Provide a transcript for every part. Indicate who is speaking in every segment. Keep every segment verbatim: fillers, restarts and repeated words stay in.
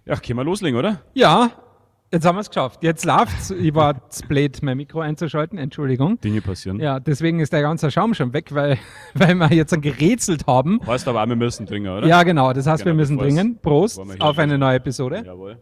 Speaker 1: Ja, können wir loslegen, oder?
Speaker 2: Ja, jetzt haben wir es geschafft. Jetzt läuft's. Ich war zu blöd, mein Mikro einzuschalten. Entschuldigung.
Speaker 1: Dinge passieren.
Speaker 2: Ja, deswegen ist der ganze Schaum schon weg, weil, weil wir jetzt gerätselt haben.
Speaker 1: Heißt aber auch, wir müssen trinken, oder?
Speaker 2: Ja, genau. Das heißt,
Speaker 1: Genau,
Speaker 2: wir müssen
Speaker 1: bevor's-
Speaker 2: dringen. Prost
Speaker 1: bevor wir hier
Speaker 2: auf eine
Speaker 1: loslegen.
Speaker 2: neue Episode.
Speaker 1: Jawohl.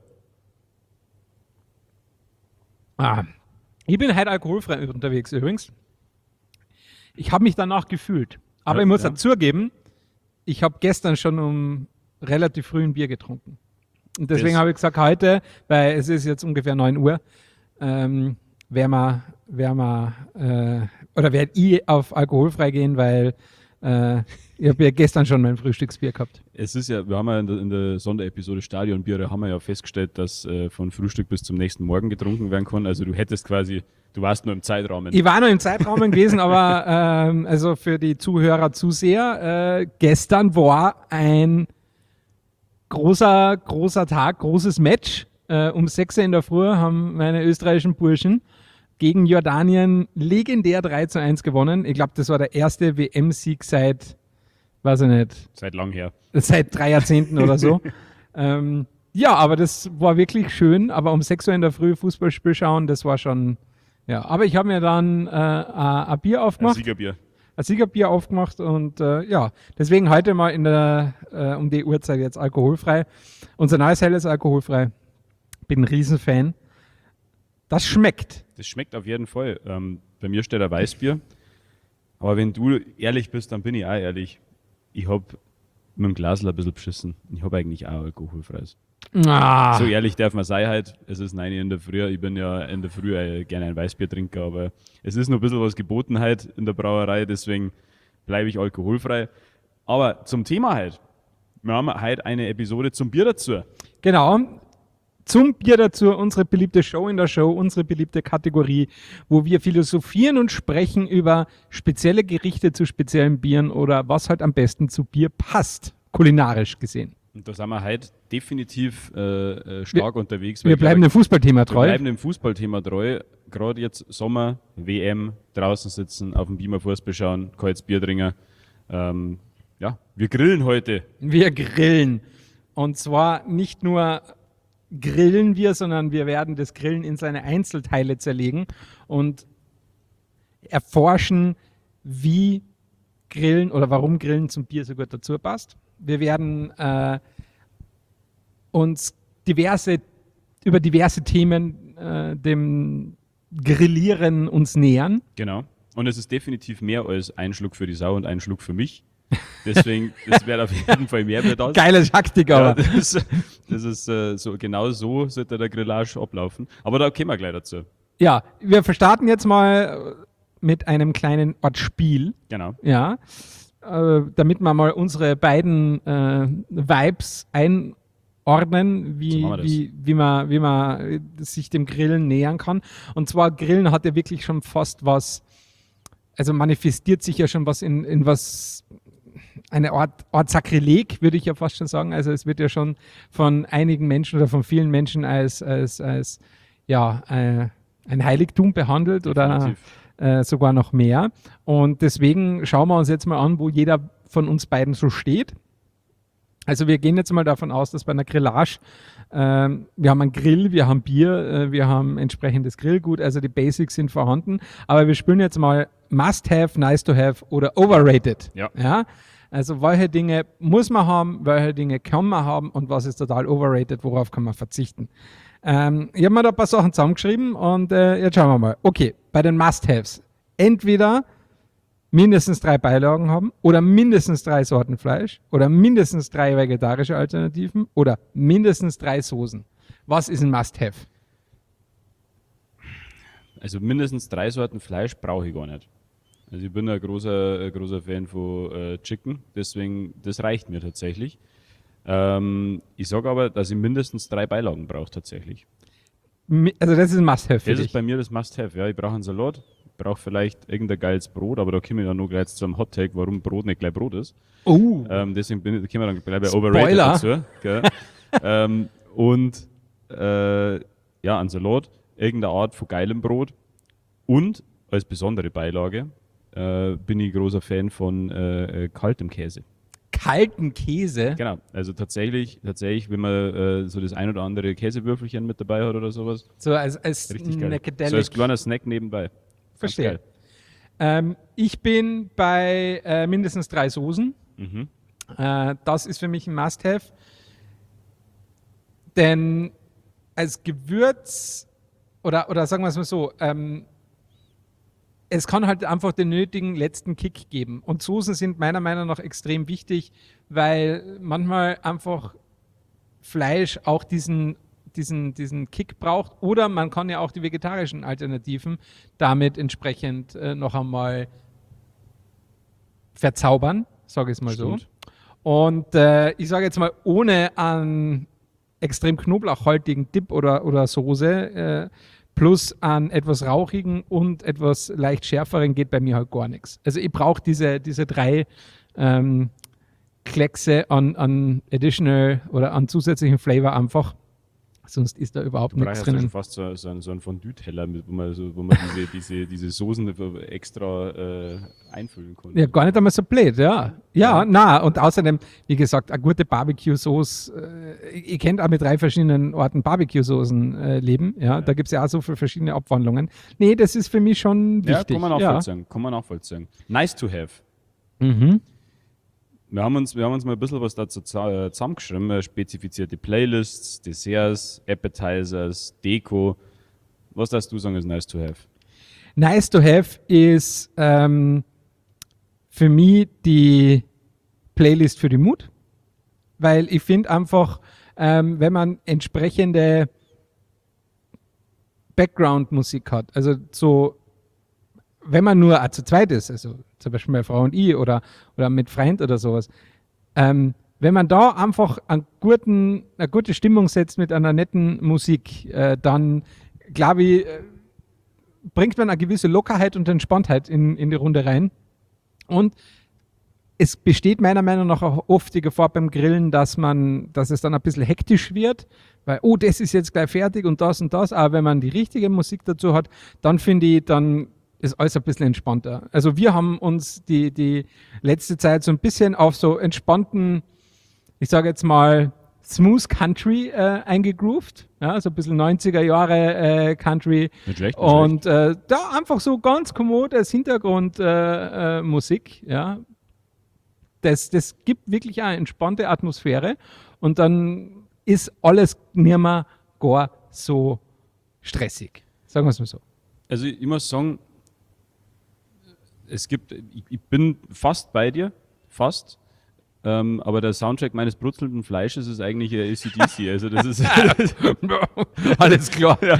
Speaker 2: Ah, ich bin heute alkoholfrei unterwegs übrigens. Ich habe mich danach gefühlt. Aber
Speaker 1: Ja,
Speaker 2: ich muss
Speaker 1: ja.
Speaker 2: dazugeben, ich habe gestern schon um relativ früh ein Bier getrunken. Und deswegen
Speaker 1: Das-
Speaker 2: habe ich gesagt, heute, weil es ist jetzt ungefähr neun Uhr, ähm, werden wir, werden wir äh, oder werde ich auf alkoholfrei gehen, weil äh, ich habe ja gestern schon mein Frühstücksbier gehabt.
Speaker 1: Es ist ja, wir haben ja in der, in der Sonderepisode Stadionbiere haben wir ja festgestellt, dass äh, von Frühstück bis zum nächsten Morgen getrunken werden kann. Also du hättest quasi, du warst nur im Zeitrahmen.
Speaker 2: Ich war noch im Zeitraum gewesen, aber ähm, also für die Zuhörer, Zuseher, äh, gestern war ein großer, großer Tag, großes Match. Äh, um sechs Uhr in der Früh haben meine österreichischen Burschen gegen Jordanien legendär drei zu eins gewonnen. Ich glaube, das war der erste W M-Sieg seit, weiß ich nicht,
Speaker 1: Seit lang her.
Speaker 2: seit drei Jahrzehnten oder so. ähm, ja, aber das war wirklich schön. Aber um sechs Uhr in der Früh Fußballspiel schauen, das war schon, ja. Aber ich habe mir dann äh, ein ein Bier
Speaker 1: Ein
Speaker 2: aufgemacht,
Speaker 1: Siegerbier.
Speaker 2: ein Siegerbier aufgemacht und äh, ja, deswegen heute mal in der, äh, um die Uhrzeit jetzt alkoholfrei. Unser neues Hell ist alkoholfrei. Bin ein Riesenfan. Das schmeckt.
Speaker 1: Das schmeckt auf jeden Fall. Ähm, bei mir steht ein Weißbier. Aber wenn du ehrlich bist, dann bin ich auch ehrlich. Ich habe mit dem Glasl ein bisschen beschissen. Ich habe eigentlich auch alkoholfreies.
Speaker 2: Ah,
Speaker 1: So ehrlich darf man sein halt. Es ist neun Uhr in der Früh. Ich bin ja in der Früh äh, gerne ein Weißbiertrinker, aber es ist noch ein bisschen was geboten halt in der Brauerei, deswegen bleibe ich alkoholfrei. Aber zum Thema halt. Wir haben heute eine Episode zum Bier dazu.
Speaker 2: genau. Zum Bier dazu unsere beliebte Show in der Show, unsere beliebte Kategorie, wo wir philosophieren und sprechen über spezielle Gerichte zu speziellen Bieren oder was halt am besten zu Bier passt, kulinarisch gesehen.
Speaker 1: Und da sind wir heute definitiv äh, äh, stark unterwegs. weil
Speaker 2: Wir
Speaker 1: ich
Speaker 2: bleiben
Speaker 1: glaube,
Speaker 2: dem Fußballthema
Speaker 1: Wir
Speaker 2: treu.
Speaker 1: bleiben dem Fußballthema treu. Gerade jetzt Sommer, W M, draußen sitzen, auf dem Beamer Fußball schauen, kaltes Bier trinken. Ähm, ja, wir grillen heute.
Speaker 2: Wir grillen. Und zwar nicht nur grillen wir, sondern wir werden das Grillen in seine Einzelteile zerlegen und erforschen, wie Grillen oder warum Grillen zum Bier so gut dazu passt. Wir werden äh, uns diverse, über diverse Themen äh, dem Grillieren uns nähern.
Speaker 1: Genau. Und es ist definitiv mehr als ein Schluck für die Sau und ein Schluck für mich. Deswegen, das wird auf jeden Fall mehr wird aus.
Speaker 2: Geile Taktik,
Speaker 1: Ja,
Speaker 2: aber.
Speaker 1: das, das ist äh, so, genau so sollte der Grillage ablaufen. Aber da kommen wir gleich dazu.
Speaker 2: Ja, wir starten jetzt mal mit einem kleinen Ortspiel.
Speaker 1: Genau.
Speaker 2: Ja, äh, damit wir mal unsere beiden äh, Vibes einordnen, wie,
Speaker 1: So machen wir das.
Speaker 2: wie, wie, man, wie man äh, sich dem Grillen nähern kann. Und zwar Grillen hat ja wirklich schon fast was, also manifestiert sich ja schon was in, in was, eine Art, Art Sakrileg, würde ich ja fast schon sagen. Also es wird ja schon von einigen Menschen oder von vielen Menschen als, als, als ja, äh, ein Heiligtum behandelt oder
Speaker 1: Definitiv.
Speaker 2: äh, sogar noch mehr. Und deswegen schauen wir uns jetzt mal an, wo jeder von uns beiden so steht. Also wir gehen jetzt mal davon aus, dass bei einer Grillage, ähm, wir haben einen Grill, wir haben Bier, äh, wir haben entsprechendes Grillgut, also die Basics sind vorhanden. Aber wir spielen jetzt mal Must Have, Nice to Have oder Overrated.
Speaker 1: Ja.
Speaker 2: Ja? Also welche Dinge muss man haben, welche Dinge kann man haben und was ist total overrated, worauf kann man verzichten. Ähm, ich habe mir da ein paar Sachen zusammengeschrieben und äh, jetzt schauen wir mal. Okay, bei den Must-Haves. Entweder mindestens drei Beilagen haben oder mindestens drei Sorten Fleisch oder mindestens drei vegetarische Alternativen oder mindestens drei Soßen. Was ist ein Must-Have?
Speaker 1: Also mindestens drei Sorten Fleisch brauche ich gar nicht. Also ich bin ein großer, ein großer Fan von äh, Chicken, deswegen, das reicht mir tatsächlich. Ähm, ich sage aber, dass ich mindestens drei Beilagen brauche tatsächlich.
Speaker 2: Mi- Also das ist ein Must-Have für
Speaker 1: Das
Speaker 2: dich.
Speaker 1: ist bei mir das Must-Have. Ja, ich brauche einen Salat, ich brauche vielleicht irgendein geiles Brot, aber da komme ich dann noch gleich zu einem Hot-Take, warum Brot nicht gleich Brot ist.
Speaker 2: Oh,
Speaker 1: Ähm, deswegen bin ich, da kommen wir dann gleich bei
Speaker 2: Spoiler.
Speaker 1: Overrated dazu. Gell? ähm, und äh, ja, ein Salat, irgendeine Art von geilem Brot und als besondere Beilage äh, bin ich großer Fan von äh, äh, kaltem Käse.
Speaker 2: kalten Käse.
Speaker 1: Genau, also tatsächlich, tatsächlich, wenn man äh, so das ein oder andere Käsewürfelchen mit dabei hat oder sowas,
Speaker 2: So als, als
Speaker 1: richtig geil.
Speaker 2: Necadelic.
Speaker 1: So als kleiner Snack nebenbei. Ganz
Speaker 2: Verstehe.
Speaker 1: geil.
Speaker 2: Ähm, ich bin bei äh, mindestens drei Soßen.
Speaker 1: Mhm.
Speaker 2: Äh, das ist für mich ein Must-Have. Denn als Gewürz, oder, oder sagen wir es mal so, ähm, es kann halt einfach den nötigen letzten Kick geben. Und Soßen sind meiner Meinung nach extrem wichtig, weil manchmal einfach Fleisch auch diesen, diesen, diesen Kick braucht. Oder man kann ja auch die vegetarischen Alternativen damit entsprechend äh, noch einmal verzaubern, sage ich es mal
Speaker 1: Stimmt.
Speaker 2: so. Und äh, ich sage jetzt mal, ohne einen extrem knoblauchhaltigen Dip oder, oder Soße äh, plus an etwas rauchigen und etwas leicht schärferen geht bei mir halt gar nichts. Also ich brauche diese, diese drei ähm, Kleckse an, an additional oder an zusätzlichen Flavor einfach. Sonst ist da überhaupt
Speaker 1: Du
Speaker 2: nichts
Speaker 1: brauchst ja schon
Speaker 2: drinnen.
Speaker 1: fast so, so, einen, so einen Fondue-Teller, mit- wo man, so, wo man diese, diese, diese Soßen extra äh, einfüllen kann.
Speaker 2: Ja, gar nicht einmal so blöd, ja. Ja, ja. Na, und außerdem, wie gesagt, eine gute Barbecue-Sauce, äh, ich kenne auch mit drei verschiedenen Orten Barbecue-Soßen äh, leben, ja, ja. Da gibt es ja auch so viele verschiedene Abwandlungen. Nee, das ist für mich schon
Speaker 1: Ja,
Speaker 2: wichtig.
Speaker 1: kann man
Speaker 2: ja.
Speaker 1: nachvollziehen. Kann man nachvollziehen. Nice to have.
Speaker 2: Mhm.
Speaker 1: Wir haben, uns, wir haben uns mal ein bisschen was dazu za- äh, zusammengeschrieben, äh, spezifizierte Playlists, Desserts, Appetizers, Deko. Was darfst du sagen, ist nice to have?
Speaker 2: Nice to have ist ähm, für mich die Playlist für die Mut, weil ich finde einfach, ähm, wenn man entsprechende Background-Musik hat, also so, wenn man nur zu zweit ist, also zum Beispiel meine Frau und ich oder, oder mit Freund oder sowas, ähm, wenn man da einfach einen guten, eine gute Stimmung setzt mit einer netten Musik, äh, dann glaube ich, äh, bringt man eine gewisse Lockerheit und Entspanntheit in, in die Runde rein. Und es besteht meiner Meinung nach auch oft die Gefahr beim Grillen, dass man, dass es dann ein bisschen hektisch wird, weil, oh, das ist jetzt gleich fertig und das und das. Aber wenn man die richtige Musik dazu hat, dann finde ich, dann ist alles ein bisschen entspannter. Also wir haben uns die, die letzte Zeit so ein bisschen auf so entspannten, ich sage jetzt mal, Smooth Country äh, eingegroovt, ja, so ein bisschen neunziger Jahre äh, Country.
Speaker 1: Nicht schlecht, nicht
Speaker 2: Und äh, da einfach so ganz kommod als Hintergrundmusik, äh, äh, Musik, ja. Das, das gibt wirklich eine entspannte Atmosphäre und dann ist alles nicht mehr gar so stressig. Sagen wir es mal so.
Speaker 1: Also ich muss sagen, es gibt, ich, ich bin fast bei dir, fast. Ähm, aber der Soundtrack meines brutzelnden Fleisches ist eigentlich A C D C. Also das ist
Speaker 2: alles klar.
Speaker 1: Ja,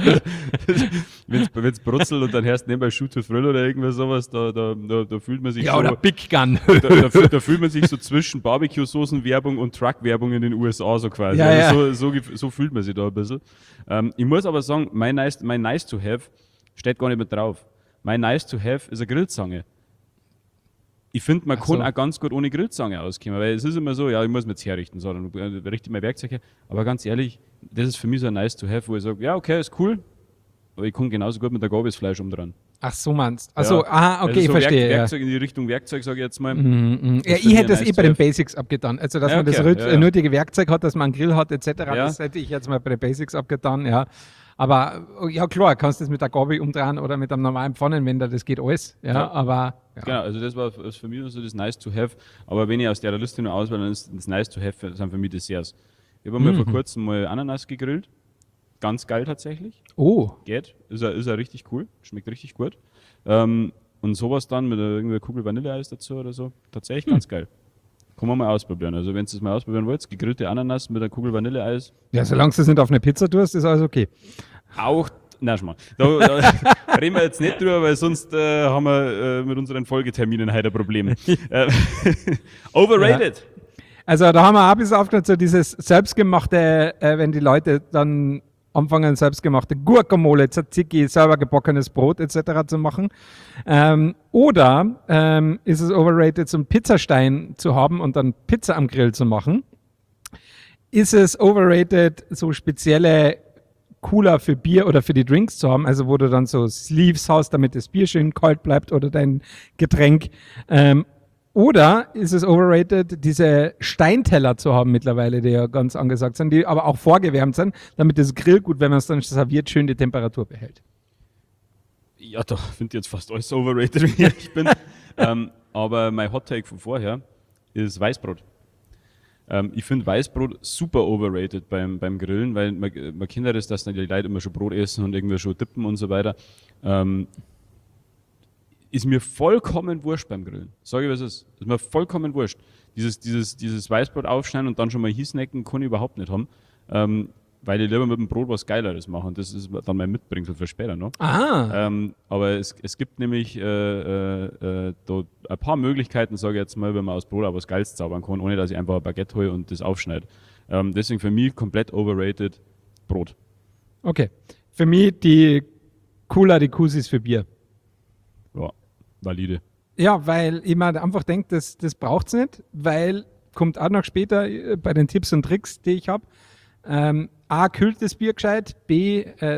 Speaker 1: wenn es brutzelt und dann hörst du nebenbei Shoot to Thrill oder irgendwas sowas, da, da, da, da fühlt man sich
Speaker 2: Ja,
Speaker 1: so,
Speaker 2: oder Big Gun.
Speaker 1: da, da, fühlt- da fühlt man sich so zwischen Barbecue-Soßen-Werbung und Truck-Werbung in den U S A so quasi.
Speaker 2: Ja, ja.
Speaker 1: Also so, so, gef- so fühlt man sich da ein bisschen. Ähm, ich muss aber sagen, mein nice, mein nice to have steht gar nicht mit drauf. Mein nice to have ist eine Grillzange. Ich finde, man
Speaker 2: Ach
Speaker 1: kann
Speaker 2: so.
Speaker 1: auch ganz gut ohne Grillzange auskommen, weil es ist immer so, ja, ich muss mir jetzt herrichten, so, dann äh, richte ich mein Werkzeug her. Aber ganz ehrlich, das ist für mich so ein nice to have, wo ich sage, ja, okay, ist cool, aber ich kann genauso gut mit der Gabel das Fleisch umdrehen.
Speaker 2: Ach so meinst. Achso,
Speaker 1: Ja.
Speaker 2: aha, okay,
Speaker 1: Also
Speaker 2: ich
Speaker 1: so
Speaker 2: verstehe.
Speaker 1: Werk,
Speaker 2: ja.
Speaker 1: Werkzeug in die Richtung Werkzeug, sage ich jetzt mal.
Speaker 2: Mhm, mhm. Ja,
Speaker 1: Das
Speaker 2: ich
Speaker 1: finde ich
Speaker 2: hätte das
Speaker 1: nice
Speaker 2: eh
Speaker 1: to
Speaker 2: bei den
Speaker 1: have.
Speaker 2: Basics abgetan. Also, dass
Speaker 1: Ja,
Speaker 2: man das
Speaker 1: okay,
Speaker 2: rüt-
Speaker 1: ja, ja.
Speaker 2: nötige Werkzeug hat, dass man einen Grill hat, et cetera.
Speaker 1: Ja.
Speaker 2: Das hätte ich jetzt mal bei den Basics abgetan, ja. Aber ja, klar, kannst du das mit der Gabel umdrehen oder mit einem normalen Pfannenwender, das geht alles. Ja,
Speaker 1: Ja.
Speaker 2: aber. Ja.
Speaker 1: Genau, also das war f- für mich so das nice to have. Aber wenn ich aus der Liste nur auswähle, dann ist das nice to have für- sind für mich Desserts. Ich habe mir
Speaker 2: Mhm.
Speaker 1: vor kurzem mal Ananas gegrillt. Ganz geil tatsächlich.
Speaker 2: Oh,
Speaker 1: Geht. Ist er, ist er richtig cool. Schmeckt richtig gut. Ähm, und sowas dann mit irgendeiner Kugel Vanilleeis dazu oder so. Tatsächlich ganz geil. Kann man mal ausprobieren. Also wenn ihr das mal ausprobieren wollt, gegrillte Ananas mit einer Kugel Vanilleeis.
Speaker 2: ja, solange du es nicht auf eine Pizza tust, ist alles okay.
Speaker 1: Auch, na schon mal. Da, da reden wir jetzt nicht drüber, weil sonst äh, haben wir äh, mit unseren Folgeterminen heute ein Problem. äh, overrated.
Speaker 2: Also da haben wir auch ein bisschen aufgehört, so dieses selbstgemachte, äh, wenn die Leute dann anfangen, selbstgemachte Guacamole, Tzatziki, selber gebackenes Brot et cetera zu machen. Ähm, oder ähm, ist es overrated, so einen Pizzastein zu haben und dann Pizza am Grill zu machen? Ist es overrated, so spezielle Cooler für Bier oder für die Drinks zu haben, also wo du dann so Sleeves hast, damit das Bier schön kalt bleibt oder dein Getränk? Ähm, Oder ist es overrated, diese Steinteller zu haben mittlerweile, die ja ganz angesagt sind, die aber auch vorgewärmt sind, damit das Grillgut, wenn man es dann serviert, schön die Temperatur behält?
Speaker 1: Ja, da finde ich jetzt fast alles overrated, wie ich bin. ähm, aber mein Hot Take von vorher ist Weißbrot. Ähm, ich finde Weißbrot super overrated beim, beim Grillen, weil man, man kennt ja das, dass dann die Leute immer schon Brot essen und irgendwie schon dippen und so weiter. Ähm, ist mir vollkommen wurscht beim Grillen. Sage ich, was es ist. Ist mir vollkommen wurscht. Dieses, dieses, dieses Weißbrot aufschneiden und dann schon mal hiesnecken, kann ich überhaupt nicht haben. Ähm, weil ich lieber mit dem Brot was Geileres mache. Und das ist dann mein Mitbringsel für später noch.
Speaker 2: Ah.
Speaker 1: Ähm, aber es, es gibt nämlich äh, äh, äh, da ein paar Möglichkeiten, sage ich jetzt mal, wenn man aus Brot auch was Geiles zaubern kann, ohne dass ich einfach ein Baguette hole und das aufschneide. Ähm, deswegen für mich komplett overrated Brot.
Speaker 2: Okay. Für mich die Cola, die Kusis für Bier.
Speaker 1: Ja, valide.
Speaker 2: Ja, weil ich mir einfach denke, das, das braucht es nicht, weil, kommt auch noch später äh, bei den Tipps und Tricks, die ich habe, ähm, A, kühlt das Bier gescheit, B, äh,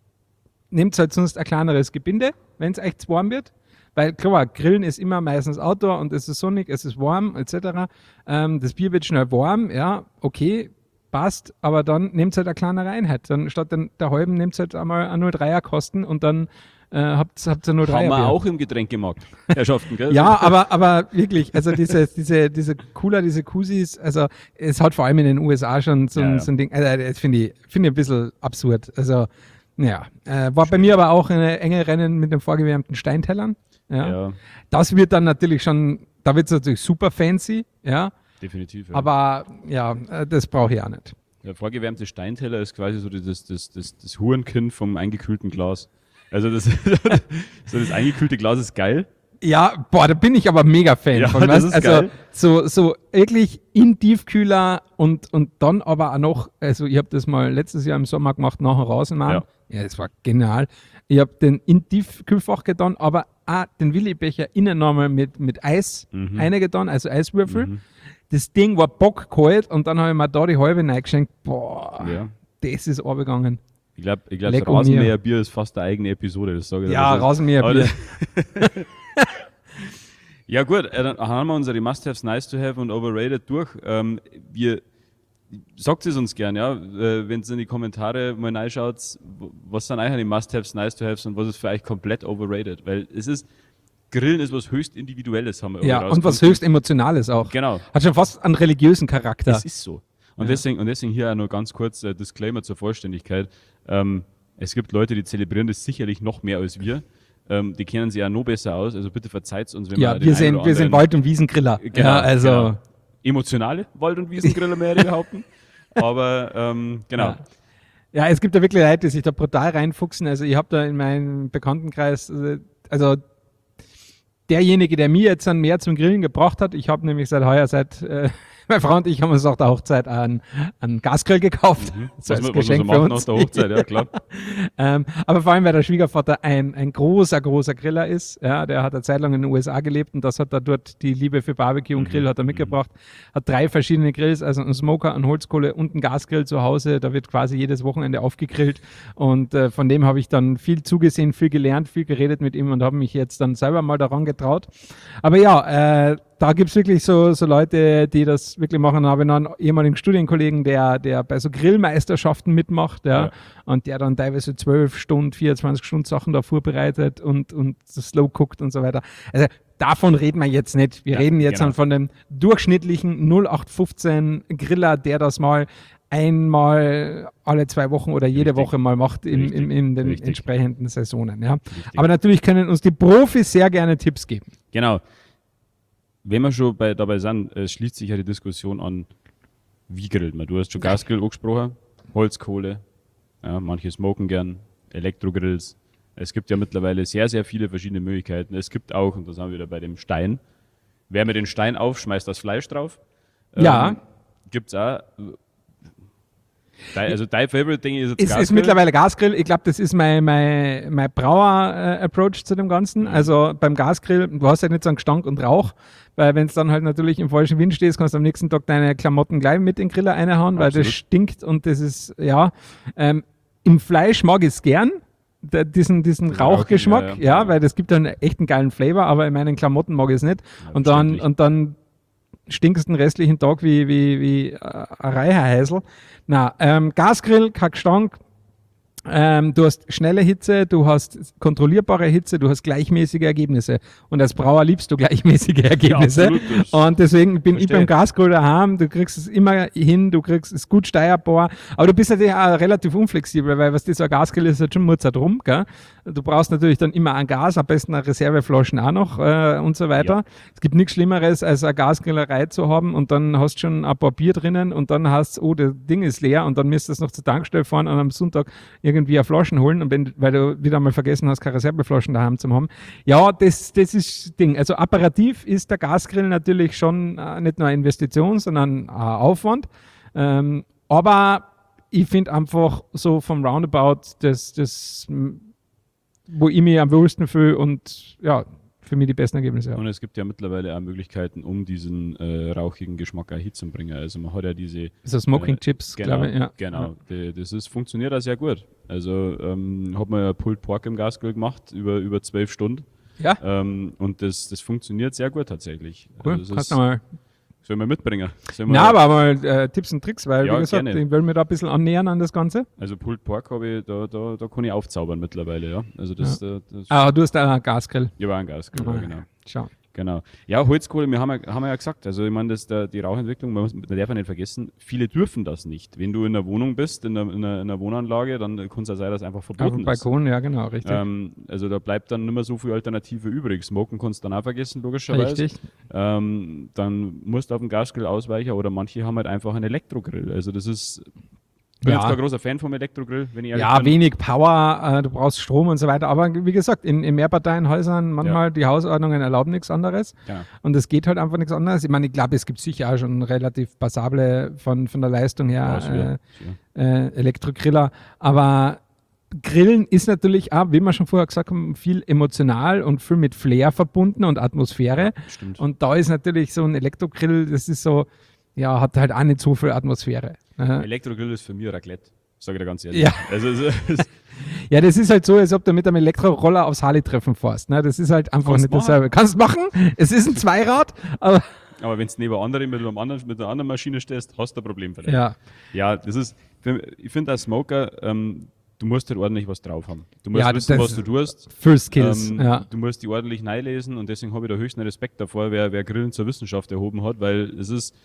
Speaker 2: nehmt halt sonst ein kleineres Gebinde, wenn es echt zu warm wird. Weil klar, Grillen ist immer meistens Outdoor und es ist sonnig, es ist warm et cetera. Ähm, das Bier wird schnell warm, ja, okay, passt, aber dann nehmt halt eine kleinere Einheit. Dann statt den, der halben nehmt halt einmal ein null Komma dreier Kosten und dann äh, habt ihr null Komma dreier.
Speaker 1: Haben wir
Speaker 2: Bier.
Speaker 1: auch im Getränkemarkt, Herrschaften, gell?
Speaker 2: Ja, aber, aber wirklich, also diese, diese, diese Cooler, diese Kusis, also es hat vor allem in den U S A schon so,
Speaker 1: Ja,
Speaker 2: ein,
Speaker 1: ja.
Speaker 2: so ein Ding, also das finde ich, finde ich ein bisschen absurd. Also, ja, äh, war bei mir aber auch eine enge Rennen mit den vorgewärmten Steintellern. Ja.
Speaker 1: Ja,
Speaker 2: Das wird dann natürlich schon, da wird es natürlich super fancy, ja,
Speaker 1: definitiv. Ja.
Speaker 2: aber ja, äh, das brauche ich auch nicht.
Speaker 1: Der vorgewärmte Steinteller ist quasi so das, das, das, das Hurenkind vom eingekühlten Glas. Also das, so das eingekühlte Glas ist geil.
Speaker 2: Ja, boah, da bin ich aber mega Fan
Speaker 1: Ja,
Speaker 2: von.
Speaker 1: das
Speaker 2: weißt?
Speaker 1: ist
Speaker 2: also
Speaker 1: geil.
Speaker 2: so so wirklich in Tiefkühler und und dann aber auch noch, also ich habe das mal letztes Jahr im Sommer gemacht, nachher Rasenmann. Ja. ja, das war genial. Ich habe den in Tiefkühlfach getan, aber auch den Willi-Becher innen nochmal mit mit Eis
Speaker 1: Mhm.
Speaker 2: reingetan, also Eiswürfel.
Speaker 1: Mhm.
Speaker 2: Das Ding war bockkalt und dann habe ich mir da die halbe reingeschenkt. Boah,
Speaker 1: Ja.
Speaker 2: das ist runtergegangen.
Speaker 1: Ich glaube, ich glaub,
Speaker 2: Leck
Speaker 1: das
Speaker 2: um mir.
Speaker 1: Rasenmäherbier ist fast eine eigene Episode. Das sage ich
Speaker 2: Ja,
Speaker 1: also,
Speaker 2: Rasenmäherbier.
Speaker 1: aber das- Ja gut, äh, dann haben wir unsere Must-Haves, Nice-to-Have und Overrated durch. Ähm, wir, sagt es uns gern, ja, äh, wenn ihr in die Kommentare mal reinschaut, w- was sind eigentlich die Must-Haves, Nice-to-Haves und was ist für euch komplett overrated? Weil es ist, Grillen ist was höchst Individuelles, haben wir
Speaker 2: Ja,
Speaker 1: irgendwie
Speaker 2: und was
Speaker 1: rausgefunden.
Speaker 2: höchst Emotionales auch.
Speaker 1: Genau.
Speaker 2: Hat schon fast einen religiösen Charakter.
Speaker 1: Es ist so. Und,
Speaker 2: Ja.
Speaker 1: deswegen, und deswegen hier auch noch ganz kurz äh, Disclaimer zur Vollständigkeit. Ähm, es gibt Leute, die zelebrieren das sicherlich noch mehr als wir. Ähm, die kennen sich ja noch besser aus. Also bitte verzeiht uns, wenn
Speaker 2: Ja,
Speaker 1: den
Speaker 2: wir
Speaker 1: einen
Speaker 2: sind,
Speaker 1: oder
Speaker 2: wir sind
Speaker 1: anderen-
Speaker 2: Wald- und Wiesengriller.
Speaker 1: Genau,
Speaker 2: ja, also,
Speaker 1: genau. Emotionale Wald- und Wiesengriller mehr die behaupten. Aber ähm, genau.
Speaker 2: Ja. ja, es gibt da wirklich Leute, die sich da brutal reinfuchsen. Also ich habe da in meinem Bekanntenkreis, äh, also derjenige, der mir jetzt dann mehr zum Grillen gebracht hat, ich habe nämlich seit heuer, seit äh, meine Frau und ich haben uns nach der Hochzeit einen, einen Gasgrill gekauft.
Speaker 1: Mhm.
Speaker 2: So
Speaker 1: Was,
Speaker 2: als
Speaker 1: man, was man so
Speaker 2: Geschenk für
Speaker 1: macht nach
Speaker 2: uns.
Speaker 1: der Hochzeit, ja klar.
Speaker 2: ähm, aber vor allem, weil der Schwiegervater ein, ein großer, großer Griller ist. Ja, der hat eine Zeit lang in den U S A gelebt und das hat er dort, die Liebe für Barbecue und
Speaker 1: Mhm,
Speaker 2: Grill hat er mitgebracht. Hat drei verschiedene Grills, also einen Smoker, einen Holzkohle und einen Gasgrill zu Hause. Da wird quasi jedes Wochenende aufgegrillt und äh, von dem habe ich dann viel zugesehen, viel gelernt, viel geredet mit ihm und habe mich jetzt dann selber mal daran getraut. Aber ja, äh, da gibt es wirklich so, so Leute, die das wirklich machen. Da habe ich noch einen ehemaligen Studienkollegen, der, der bei so Grillmeisterschaften mitmacht, ja,
Speaker 1: Ja.
Speaker 2: und der dann teilweise zwölf Stunden, vierundzwanzig Stunden Sachen da vorbereitet und, und so slow cookt und so weiter. Also davon reden wir jetzt nicht. Wir
Speaker 1: Ja,
Speaker 2: reden jetzt
Speaker 1: genau.
Speaker 2: dann von dem durchschnittlichen null acht fünfzehn Griller, der das mal einmal alle zwei Wochen oder jede
Speaker 1: Richtig.
Speaker 2: Woche mal macht in,
Speaker 1: Richtig.
Speaker 2: in, in den
Speaker 1: Richtig.
Speaker 2: entsprechenden Saisonen. Ja.
Speaker 1: Richtig.
Speaker 2: Aber natürlich können uns die Profis sehr gerne Tipps geben.
Speaker 1: Genau. Wenn wir schon bei, dabei sind, äh, schließt sich ja die Diskussion an, wie grillt man. Du hast schon Gasgrill angesprochen, Holzkohle, ja, manche smoken gern, Elektrogrills. Es gibt ja mittlerweile sehr, sehr viele verschiedene Möglichkeiten. Es gibt auch, und da sind wir wieder bei dem Stein, wer mit den Stein aufschmeißt, das Fleisch drauf.
Speaker 2: Ja.
Speaker 1: Gibt es auch. Dein, also dein Favorite-Ding ist jetzt
Speaker 2: Es ist
Speaker 1: Gasgrill?
Speaker 2: mittlerweile Gasgrill. Ich glaube, das ist mein, mein, mein Brauer-Approach zu dem Ganzen.
Speaker 1: Mhm.
Speaker 2: Also beim Gasgrill, du hast ja nicht so einen Gestank und Rauch, weil wenn es dann halt natürlich im falschen Wind stehst, kannst du am nächsten Tag deine Klamotten gleich mit in den Griller reinhauen, weil
Speaker 1: Absolut.
Speaker 2: das stinkt und das ist, ja. Ähm, Im Fleisch mag ich es gern, der, diesen, diesen
Speaker 1: Den
Speaker 2: Rauchgeschmack,
Speaker 1: Rauchigen,
Speaker 2: ja,
Speaker 1: ja, ja.
Speaker 2: weil das gibt einen echt einen geilen Flavor, aber in meinen Klamotten mag ich es nicht.
Speaker 1: Ja,
Speaker 2: und, dann,
Speaker 1: verständlich.
Speaker 2: und dann stinkst du den restlichen Tag wie, wie, wie äh, ein Reiherhäsel. Na, ähm, Gasgrill, kein Gestank. Ähm, du hast schnelle Hitze, du hast kontrollierbare Hitze, du hast gleichmäßige Ergebnisse. Und als Brauer liebst du gleichmäßige Ergebnisse.
Speaker 1: absolut, das
Speaker 2: und deswegen bin ich
Speaker 1: verstehe.
Speaker 2: beim Gasgrill daheim, du kriegst es immer hin, du kriegst es gut steuerbar. Aber du bist natürlich auch relativ unflexibel, weil was das so ein Gasgrill ist, halt schon mutzert rum. Gell? Du brauchst natürlich dann immer ein Gas, am besten eine Reserveflaschen auch noch äh, und so weiter.
Speaker 1: Ja.
Speaker 2: Es gibt nichts Schlimmeres, als eine Gasgrillerei zu haben und dann hast du schon ein paar Bier drinnen und dann hast oh, das Ding ist leer und dann müsstest du noch zur Tankstelle fahren und am Sonntag irgendwie eine Flaschen holen, und wenn, weil du wieder mal vergessen hast, keine Reserveflaschen daheim zu haben. Ja, das, das ist das Ding. Also apparativ ist der Gasgrill natürlich schon äh, nicht nur eine Investition, sondern ein Aufwand. Ähm, aber ich finde einfach so vom Roundabout das, das, wo ich mich am wohlsten fühle und ja, für mich die besten Ergebnisse habe.
Speaker 1: Und es gibt ja mittlerweile auch Möglichkeiten, um diesen äh, rauchigen Geschmack auch hinzubringen. Also man hat ja diese
Speaker 2: So Smoking
Speaker 1: äh,
Speaker 2: Chips,
Speaker 1: genau,
Speaker 2: glaube ich. Ja.
Speaker 1: genau. Die, das ist, funktioniert auch sehr gut. Also ähm, hat man ja Pulled Pork im Gasgrill gemacht über über zwölf Stunden.
Speaker 2: Ja,
Speaker 1: Ähm, und das, das funktioniert sehr gut tatsächlich.
Speaker 2: cool.
Speaker 1: Also das
Speaker 2: Kannst
Speaker 1: ist,
Speaker 2: du mal.
Speaker 1: sollen wir mitbringen? Sollen wir,
Speaker 2: Na, aber mal äh, Tipps und Tricks, weil,
Speaker 1: Ja,
Speaker 2: wie gesagt,
Speaker 1: gerne.
Speaker 2: ich will mir da ein bisschen annähern an das Ganze.
Speaker 1: Also Pulled Pork habe ich, da, da, da kann ich aufzaubern mittlerweile, ja. Also das, ja. das
Speaker 2: Ah, du hast da einen Gasgrill.
Speaker 1: ja, war ein Gasgrill, ja, genau.
Speaker 2: Schau.
Speaker 1: Genau. Ja, Holzkohle, wir haben ja, haben wir ja gesagt, also ich meine, das, der, die Rauchentwicklung, man, muss, man darf ja nicht vergessen, viele dürfen das nicht. Wenn du in einer Wohnung bist, in einer, in einer, in einer Wohnanlage, dann kann es ja sein, dass einfach
Speaker 2: Auf
Speaker 1: verboten
Speaker 2: dem
Speaker 1: ist.
Speaker 2: Balkon, ja, genau, richtig.
Speaker 1: Ähm, also da bleibt dann nicht mehr so viel Alternative übrig. Smoken kannst du dann auch vergessen, logischerweise.
Speaker 2: richtig.
Speaker 1: Ähm, dann musst du auf den Gasgrill ausweichen oder manche haben halt einfach einen Elektrogrill. Also das ist, ich bin
Speaker 2: Ja.
Speaker 1: jetzt kein großer Fan vom Elektrogrill, wenn ich ehrlich
Speaker 2: Ja,
Speaker 1: bin.
Speaker 2: wenig Power, äh, du brauchst Strom und so weiter. Aber wie gesagt, in, in Mehrparteienhäusern manchmal die Hausordnungen erlauben nichts anderes.
Speaker 1: Genau.
Speaker 2: Und es geht halt einfach nichts anderes. Ich meine, ich glaube, es gibt sicher auch schon relativ passable von, von der Leistung
Speaker 1: Ja, sicher,
Speaker 2: her
Speaker 1: sicher.
Speaker 2: äh, äh, Elektrogriller. Aber Grillen ist natürlich auch, wie wir schon vorher gesagt haben, viel emotional und viel mit Flair verbunden und Atmosphäre.
Speaker 1: Stimmt.
Speaker 2: Und da ist natürlich so ein Elektrogrill, das ist so, ja, hat halt auch nicht so viel Atmosphäre. Äh,
Speaker 1: Elektrogrill ist für mich Raclette. Sag ich dir ganz ehrlich.
Speaker 2: Ja.
Speaker 1: Also, es ist,
Speaker 2: Ja, das ist halt so, als ob du mit einem Elektroroller aufs Harley-Treffen fährst. Ne? Das ist halt einfach
Speaker 1: Kannst
Speaker 2: nicht
Speaker 1: machen.
Speaker 2: dasselbe. Kannst machen, es ist ein Zweirad, aber
Speaker 1: aber wenn du neben anderen mit, einem anderen mit einer anderen Maschine stehst, hast du ein Problem vielleicht.
Speaker 2: ja.
Speaker 1: Ja, das ist, für, ich finde als Smoker, ähm, du musst halt ordentlich was drauf haben. Du musst
Speaker 2: Ja,
Speaker 1: wissen,
Speaker 2: das-
Speaker 1: was du tust.
Speaker 2: Full Skills.
Speaker 1: Ähm,
Speaker 2: ja.
Speaker 1: Du musst die ordentlich neinlesen und deswegen habe ich da höchsten Respekt davor, wer, wer Grillen zur Wissenschaft erhoben hat, weil es ist,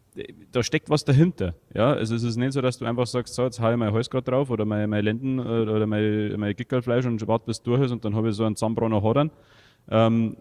Speaker 1: da steckt was dahinter. Ja? Also es ist nicht so, dass du einfach sagst, so, jetzt haue ich mein Hals gerade drauf oder mein, mein Lenden äh, oder mein, mein Gickelfleisch und warte, bis es durch ist und dann habe ich so einen Zahnbrenner Hodern. Ähm,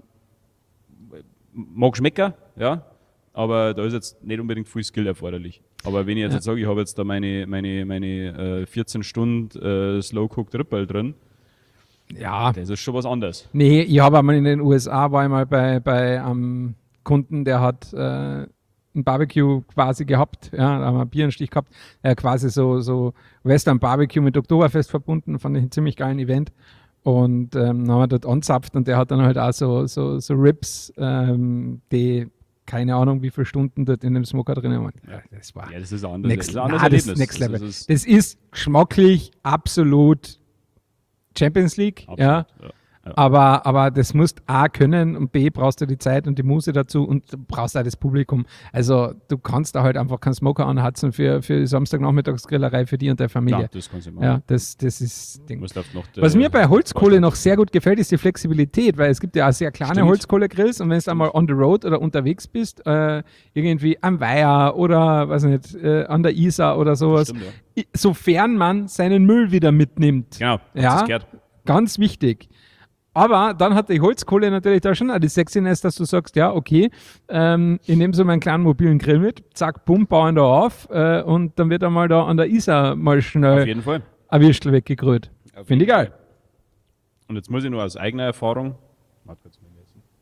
Speaker 1: mag schmecken, ja, aber da ist jetzt nicht unbedingt viel Skill erforderlich. Aber wenn ich jetzt,
Speaker 2: Ja.
Speaker 1: jetzt sage, ich habe jetzt da meine, meine, meine äh, vierzehn Stunden äh, Slow-Cooked Rippel drin,
Speaker 2: ja.
Speaker 1: das ist schon was anderes.
Speaker 2: Nee, ich habe einmal in den U S A, war ich mal bei, bei einem Kunden, der hat äh, ein Barbecue quasi gehabt, ja, da haben wir einen Bierenstich gehabt, äh, quasi so, so Western Barbecue mit Oktoberfest verbunden, fand ich einen ziemlich geilen Event. Und ähm, dann haben wir dort anzapft und der hat dann halt auch so, so, so Ribs, ähm, die keine Ahnung, wie viele Stunden dort in dem Smoker drinnen waren. Ja, das war
Speaker 1: Ja, das ist ein anderes,
Speaker 2: next,
Speaker 1: das ist ein anderes
Speaker 2: na, das ist
Speaker 1: Erlebnis.
Speaker 2: Next Level.
Speaker 1: Das ist,
Speaker 2: Das ist geschmacklich absolut Champions League, ja.
Speaker 1: absolut, ja. Ja.
Speaker 2: Aber, aber das musst A können und B brauchst du die Zeit und die Muße dazu und du brauchst auch das Publikum. Also du kannst da halt einfach keinen Smoker anhatzen für, für die Samstagnachmittagsgrillerei für die und deine Familie.
Speaker 1: Ja, das kannst du machen.
Speaker 2: Ja, das, das ist das Ding.
Speaker 1: Musst auf noch,
Speaker 2: Was
Speaker 1: äh,
Speaker 2: mir bei Holzkohle
Speaker 1: Vorstand-
Speaker 2: noch sehr gut gefällt, ist die Flexibilität, weil es gibt ja auch sehr kleine
Speaker 1: Stimmt.
Speaker 2: Holzkohlegrills und wenn du einmal on the road oder unterwegs bist, äh, irgendwie am Weiher oder weiß nicht, äh, an der Isar oder sowas,
Speaker 1: Stimmt, ja.
Speaker 2: i- sofern man seinen Müll wieder mitnimmt.
Speaker 1: Genau, hast
Speaker 2: Ja.
Speaker 1: das gehört.
Speaker 2: Ganz wichtig. Aber dann hat die Holzkohle natürlich da schon auch die Sexiness, dass du sagst, ja, okay, ähm, ich nehme so meinen kleinen mobilen Grill mit, zack, bumm, bauen da auf äh, und dann wird einmal da an der Isar mal
Speaker 1: Auf
Speaker 2: schnell
Speaker 1: jeden Fall.
Speaker 2: ein Würstel weggegrölt.
Speaker 1: Auf
Speaker 2: Finde ich
Speaker 1: jeden
Speaker 2: geil.
Speaker 1: Fall. Und jetzt muss ich nur aus eigener Erfahrung. Warte kurz mal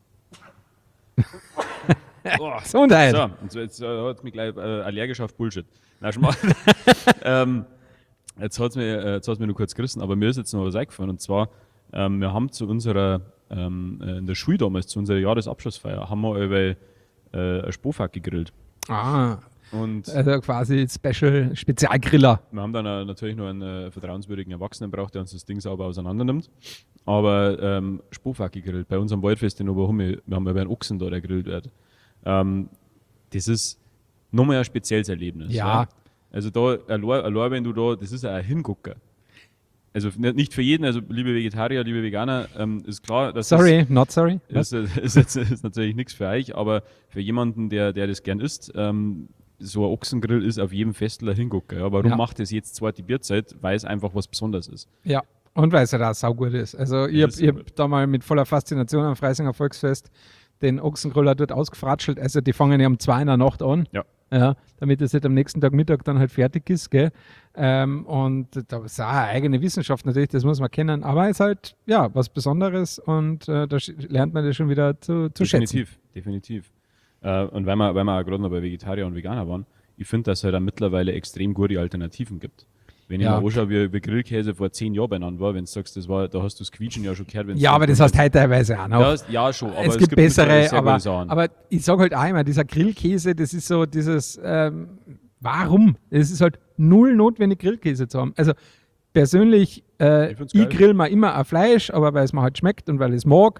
Speaker 1: lesen. Oh,
Speaker 2: Gesundheit.
Speaker 1: so, und so, jetzt äh, hat es mich gleich äh, allergisch auf Bullshit. Na, schon mal. ähm, jetzt hat es mir, äh, jetzt hat's mir nur kurz gerissen, aber mir ist jetzt noch was eingefallen. Und zwar, ähm, wir haben zu unserer, ähm, äh, in der Schule damals, zu unserer Jahresabschlussfeier, haben wir über äh, ein Spofak gegrillt.
Speaker 2: Ah,
Speaker 1: Und
Speaker 2: Also quasi Special, Spezialgriller.
Speaker 1: wir haben dann äh, natürlich noch einen äh, vertrauenswürdigen Erwachsenen braucht, der uns das Ding sauber auseinander nimmt. Aber ähm, Spofacki grillt, bei unserem Waldfest in Oberhummel, wir haben ja einen Ochsen da, der grillt wird. Ähm, das ist nochmal ein spezielles Erlebnis.
Speaker 2: Ja.
Speaker 1: Also da, allein, allein wenn du da, das ist ja ein Hingucker. Also nicht nicht für jeden, also liebe Vegetarier, liebe Veganer, ähm, ist klar, dass
Speaker 2: Sorry, not sorry.
Speaker 1: das ist, ist, jetzt, ist natürlich nichts für euch, aber für jemanden, der, der das gern isst, ähm, so ein Ochsengrill ist auf jedem Festel ein Hingucker. Ja. Warum
Speaker 2: Ja.
Speaker 1: macht das jetzt zweite Bierzeit? Weil es einfach was Besonderes ist.
Speaker 2: Ja, und weil es ja da saugut ist. Also ich
Speaker 1: Ja,
Speaker 2: habe
Speaker 1: das ist
Speaker 2: hab
Speaker 1: gut.
Speaker 2: da mal mit voller Faszination am Freisinger Volksfest den Ochsengriller dort ausgefratschelt. Also die fangen ja um zwei in der Nacht an.
Speaker 1: Ja.
Speaker 2: Ja, damit es halt am nächsten Tag Mittag dann halt fertig ist, gell? Ähm, und da ist auch eine eigene Wissenschaft natürlich, das muss man kennen, aber es ist halt, ja, was Besonderes und äh, da sch- lernt man das schon wieder zu, zu schätzen.
Speaker 1: Definitiv, definitiv. Äh, und weil wir, weil wir auch gerade noch bei Vegetarier und Veganer waren, ich finde, dass es halt auch mittlerweile extrem gute Alternativen gibt. Wenn ich
Speaker 2: Ja.
Speaker 1: mir anschaue, wie, wie Grillkäse vor zehn Jahren beieinander war, wenn du sagst, das war, da hast du das Quietschen ja schon gehört. wenn's
Speaker 2: Ja,
Speaker 1: dann
Speaker 2: aber das
Speaker 1: kommt.
Speaker 2: heißt heute teilweise auch noch.
Speaker 1: Ja, es- ja, schon, aber
Speaker 2: es, gibt
Speaker 1: mittlerweile
Speaker 2: bessere,
Speaker 1: sehr
Speaker 2: aber,
Speaker 1: gute Sachen.
Speaker 2: aber ich sage halt auch immer, dieser Grillkäse, das ist so dieses, ähm, warum? Es ist halt null notwendig, Grillkäse zu haben. Also persönlich, äh,
Speaker 1: Ich
Speaker 2: ich,
Speaker 1: find's geil.
Speaker 2: grill mir immer ein Fleisch, aber weil es mir halt schmeckt und weil ich es mag.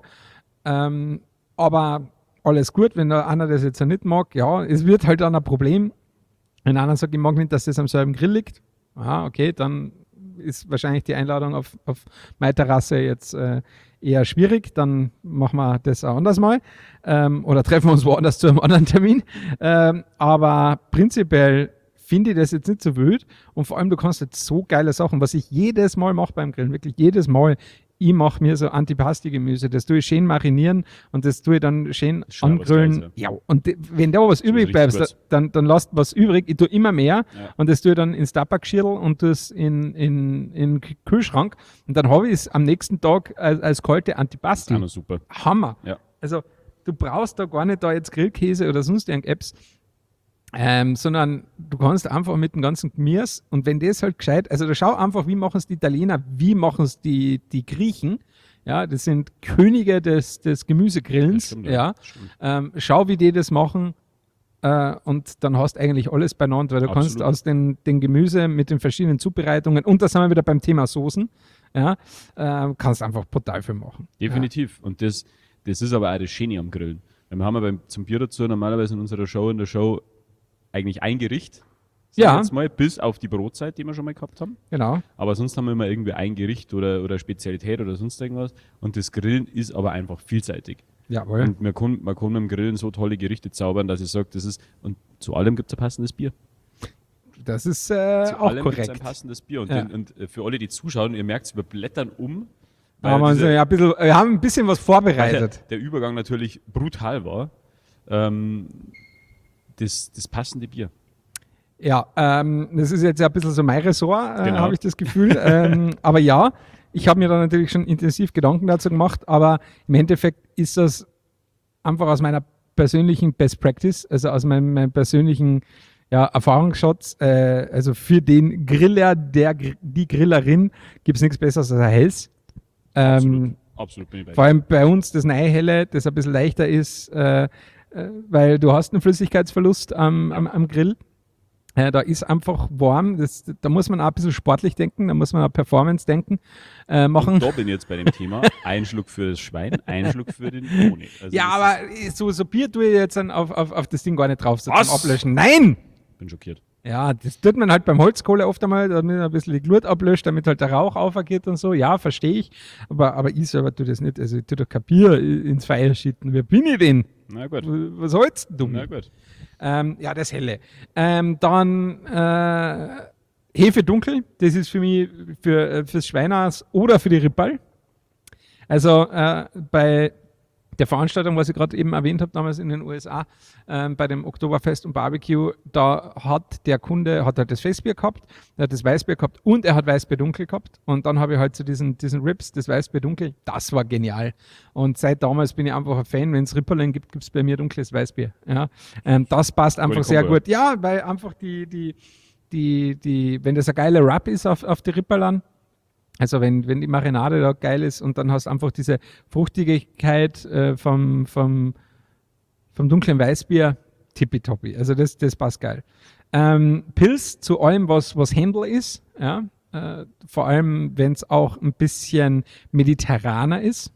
Speaker 2: Ähm, aber alles gut, wenn da einer das jetzt nicht mag, ja, es wird halt dann ein Problem. Wenn einer sagt, ich mag nicht, dass das am selben Grill liegt, aha, okay, dann ist wahrscheinlich die Einladung auf, auf meine Terrasse jetzt äh, eher schwierig. Dann machen wir das auch anders mal. Ähm, oder treffen wir uns woanders zu einem anderen Termin. Ähm, aber prinzipiell finde ich das jetzt nicht so wild. Und vor allem, du kannst jetzt so geile Sachen, was ich jedes Mal mache beim Grillen, wirklich jedes Mal. Ich mache mir so Antipasti-Gemüse, das tue ich schön marinieren und das tue ich dann schön
Speaker 1: Schon was
Speaker 2: angrillen.
Speaker 1: Geiles,
Speaker 2: Ja, und de- wenn da was übrig
Speaker 1: richtig
Speaker 2: bleibt,
Speaker 1: gut.
Speaker 2: dann, dann lasst was übrig. Ich tue immer mehr
Speaker 1: Ja.
Speaker 2: und das tue ich dann ins Tabakschirl und das in, in, in den Kühlschrank. Und dann habe ich es am nächsten Tag als, als kalte Antipasti.
Speaker 1: Auch noch super.
Speaker 2: Hammer.
Speaker 1: Ja.
Speaker 2: Also du brauchst da gar nicht da jetzt Grillkäse oder sonst irgendeine Apps, ähm, sondern du kannst einfach mit dem ganzen Gemüse und wenn das halt gescheit, also da schau einfach, wie machen es die Italiener, wie machen es die, die Griechen, ja, das sind Könige des, des
Speaker 1: Das
Speaker 2: Gemüsegrillens,
Speaker 1: stimmt,
Speaker 2: ja,
Speaker 1: das stimmt.
Speaker 2: ähm, schau, wie die das machen äh, und dann hast du eigentlich alles beieinander, weil du kannst
Speaker 1: Absolut.
Speaker 2: aus den, den Gemüse mit den verschiedenen Zubereitungen, und da sind wir wieder beim Thema Soßen, ja, äh, kannst einfach brutal viel machen.
Speaker 1: Definitiv. Und das, das ist aber auch das Schöne am Grillen. Weil wir haben ja beim, zum Bier dazu normalerweise in unserer Show, in der Show eigentlich ein Gericht. sag
Speaker 2: Ja.
Speaker 1: ich Jetzt mal, bis auf die Brotzeit, die wir schon mal gehabt haben.
Speaker 2: Ja, genau.
Speaker 1: Aber sonst haben wir immer irgendwie ein Gericht oder, oder Spezialität oder sonst irgendwas. Und das Grillen ist aber einfach vielseitig.
Speaker 2: Jawohl.
Speaker 1: Und man kann, man kann mit dem Grillen so tolle Gerichte zaubern, dass ich sage, das ist, und zu allem gibt es ein passendes Bier.
Speaker 2: Das ist äh,
Speaker 1: Zu
Speaker 2: auch
Speaker 1: allem gibt es ein
Speaker 2: korrekt.
Speaker 1: passendes Bier. Und,
Speaker 2: Ja.
Speaker 1: den, und äh, für alle, die zuschauen, ihr merkt es, wir blättern um. weil
Speaker 2: Aber
Speaker 1: diese-
Speaker 2: ja, ein bisschen, wir haben ein bisschen was
Speaker 1: weil
Speaker 2: vorbereitet.
Speaker 1: der, der Übergang natürlich brutal war. Ähm, das, das passende Bier.
Speaker 2: Ja, ähm, das ist jetzt ja ein bisschen so mein Ressort, äh,
Speaker 1: Genau.
Speaker 2: habe ich das Gefühl. ähm, aber ja, ich habe mir da natürlich schon intensiv Gedanken dazu gemacht, aber im Endeffekt ist das einfach aus meiner persönlichen Best Practice, also aus meinem, meinem persönlichen ja, Erfahrungsschatz. Äh, also für den Griller, der, Gr- die Grillerin gibt es nichts Besseres als ein Helles. Ähm,
Speaker 1: Absolut. Absolut bin ich bei
Speaker 2: Vor
Speaker 1: dir.
Speaker 2: allem bei uns das Neihelle, das ein bisschen leichter ist, äh, äh, weil du hast einen Flüssigkeitsverlust am, am, am Grill. Äh, da ist einfach warm, das, da muss man auch ein bisschen sportlich denken, da muss man auch Performance denken, äh, machen.
Speaker 1: Und da bin ich jetzt bei dem Thema. Ein Schluck für das Schwein, ein Schluck für den Honig. Also
Speaker 2: Ja,
Speaker 1: das
Speaker 2: aber so, so Bier tue ich jetzt dann auf, auf, auf das Ding gar nicht drauf, so
Speaker 1: Was?
Speaker 2: zum Ablöschen. Nein!
Speaker 1: ist, bin schockiert.
Speaker 2: Ja, das tut man halt beim Holzkohle oft einmal, damit ein bisschen die Glut ablöscht, damit halt der Rauch aufgeht und so. Ja, verstehe ich. Aber, aber ich selber tue das nicht. Also ich tue doch kein Bier ins Feuer schütten. Wer bin ich denn?
Speaker 1: Na gut.
Speaker 2: Was hältst du?
Speaker 1: Na gut.
Speaker 2: Ähm, ja, das Helle. Ähm, dann äh, Hefe dunkel, das ist für mich für, äh, fürs Schweiners oder für die Rippal. Also äh, bei der Veranstaltung, was ich gerade eben erwähnt habe, damals in den U S A, ähm, bei dem Oktoberfest und Barbecue, da hat der Kunde hat halt das Festbier gehabt, er hat das Weißbier gehabt und er hat Weißbier dunkel gehabt. Und dann habe ich halt zu diesen, diesen Rips das Weißbier dunkel, das war genial. Und seit damals bin ich einfach ein Fan, wenn es Ripperlein gibt, gibt es bei mir dunkles Weißbier. Ja. Ähm, das passt einfach
Speaker 1: Gute
Speaker 2: sehr
Speaker 1: Kombo.
Speaker 2: gut. Ja, weil einfach die, die, die, die, wenn das ein geiler Wrap ist auf, auf die Ripperlein, also wenn, wenn die Marinade da geil ist und dann hast du einfach diese Fruchtigkeit äh, vom, vom, vom dunklen Weißbier, tippitoppi. Also das, das passt geil. Ähm, Pils zu allem, was, was Händel ist, ja, äh, vor allem, wenn es auch ein bisschen mediterraner ist,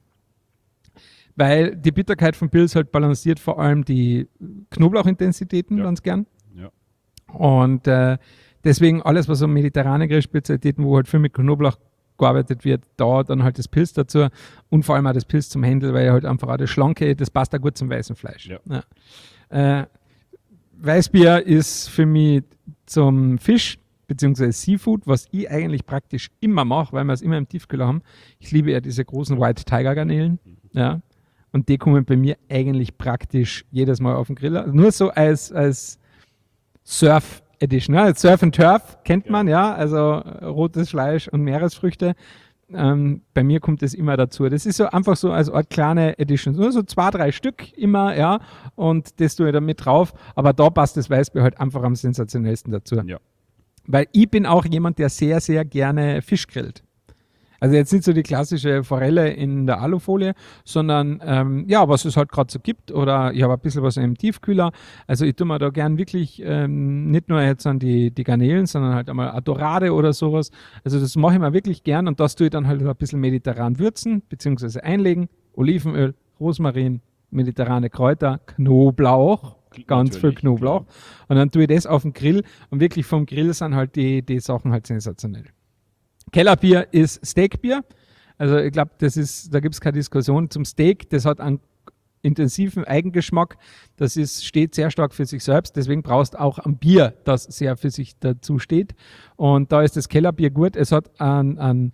Speaker 2: weil die Bitterkeit von Pils halt balanciert vor allem die Knoblauchintensitäten
Speaker 1: Ja.
Speaker 2: ganz gern.
Speaker 1: Ja.
Speaker 2: Und äh, deswegen alles, was so mediterrane Grillspezialitäten, wo halt viel mit Knoblauch gearbeitet wird, da dann halt das Pilz dazu und vor allem auch das Pilz zum Händel, weil halt einfach auch das Schlanke, das passt auch gut zum weißen Fleisch.
Speaker 1: Ja.
Speaker 2: Ja. Äh, Weißbier ist für mich zum Fisch bzw. Seafood, was ich eigentlich praktisch immer mache, weil wir es immer im Tiefkühler haben. Ich liebe ja diese großen White Tiger Garnelen. Ja. Und die kommen bei mir eigentlich praktisch jedes Mal auf den Griller. Nur so als, als Surf Edition. Ja. Surf and Turf kennt
Speaker 1: Ja.
Speaker 2: man, ja. Also äh, rotes Fleisch und Meeresfrüchte. Ähm, bei mir kommt das immer dazu. Das ist so einfach so als Art kleine Edition. Nur so zwei, drei Stück immer, ja. Und das tue ich dann mit drauf. Aber da passt das Weißbier halt einfach am sensationellsten dazu.
Speaker 1: Ja.
Speaker 2: Weil ich bin auch jemand, der sehr, sehr gerne Fisch grillt. Also jetzt nicht so die klassische Forelle in der Alufolie, sondern ähm, ja, was es halt gerade so gibt. Oder ich habe ein bisschen was im Tiefkühler. Also ich tue mir da gern wirklich ähm, nicht nur jetzt an die, die Garnelen, sondern halt einmal eine Dorade oder sowas. Also das mache ich mir wirklich gern und das tue ich dann halt ein bisschen mediterran würzen, beziehungsweise einlegen. Olivenöl, Rosmarin, mediterrane Kräuter, Knoblauch, ganz viel
Speaker 1: Natürlich,
Speaker 2: Knoblauch.
Speaker 1: klar.
Speaker 2: Und dann tue ich das auf den Grill und wirklich vom Grill sind halt die, die Sachen halt sensationell. Kellerbier ist Steakbier. Also ich glaube, das ist, da gibt es keine Diskussion zum Steak. Das hat einen intensiven Eigengeschmack. Das ist, steht sehr stark für sich selbst. Deswegen brauchst du auch ein Bier, das sehr für sich dazu steht. Und da ist das Kellerbier gut. Es hat einen, einen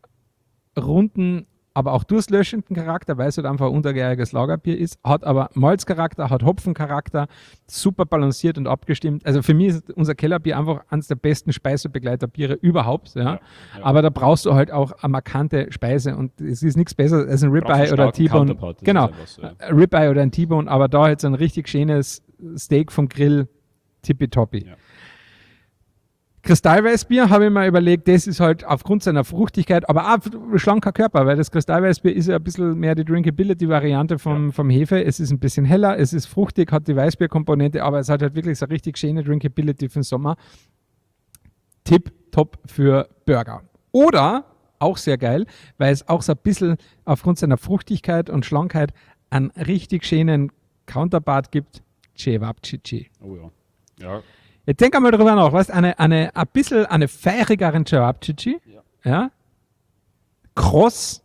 Speaker 2: runden, aber auch durstlöschenden Charakter, weil es halt einfach ein untergäriges Lagerbier ist, hat aber Malzcharakter, hat Hopfencharakter, super balanciert und abgestimmt. Also für mich ist unser Kellerbier einfach eines der besten Speisebegleiterbiere überhaupt. Ja.
Speaker 1: Ja, ja.
Speaker 2: Aber da brauchst du halt auch eine markante Speise und es ist nichts besser als ein
Speaker 1: Brauchst
Speaker 2: Ribeye
Speaker 1: einen
Speaker 2: oder
Speaker 1: starken
Speaker 2: T-Bone.
Speaker 1: Counterpart, das
Speaker 2: Genau,
Speaker 1: ist einfach so, ja.
Speaker 2: ein Ribeye oder ein T-Bone, aber da jetzt ein richtig schönes Steak vom Grill, tippitoppi.
Speaker 1: Ja.
Speaker 2: Kristallweißbier habe ich mir überlegt, das ist halt aufgrund seiner Fruchtigkeit, aber auch schlanker Körper, weil das Kristallweißbier ist ja ein bisschen mehr die Drinkability-Variante vom,
Speaker 1: Ja.
Speaker 2: vom Hefe. Es ist ein bisschen heller, es ist fruchtig, hat die Weißbierkomponente, aber es hat halt wirklich so richtig schöne Drinkability für den Sommer. Tipp, top für Burger. Oder, auch sehr geil, weil es auch so ein bisschen aufgrund seiner Fruchtigkeit und Schlankheit einen richtig schönen Counterpart gibt, Cevapcici.
Speaker 1: Oh ja. Ja,
Speaker 2: Jetzt denk einmal drüber nach, weißt, eine, eine, ein bisschen eine feurigeren Cevapcici,
Speaker 1: Ja.
Speaker 2: ja, kross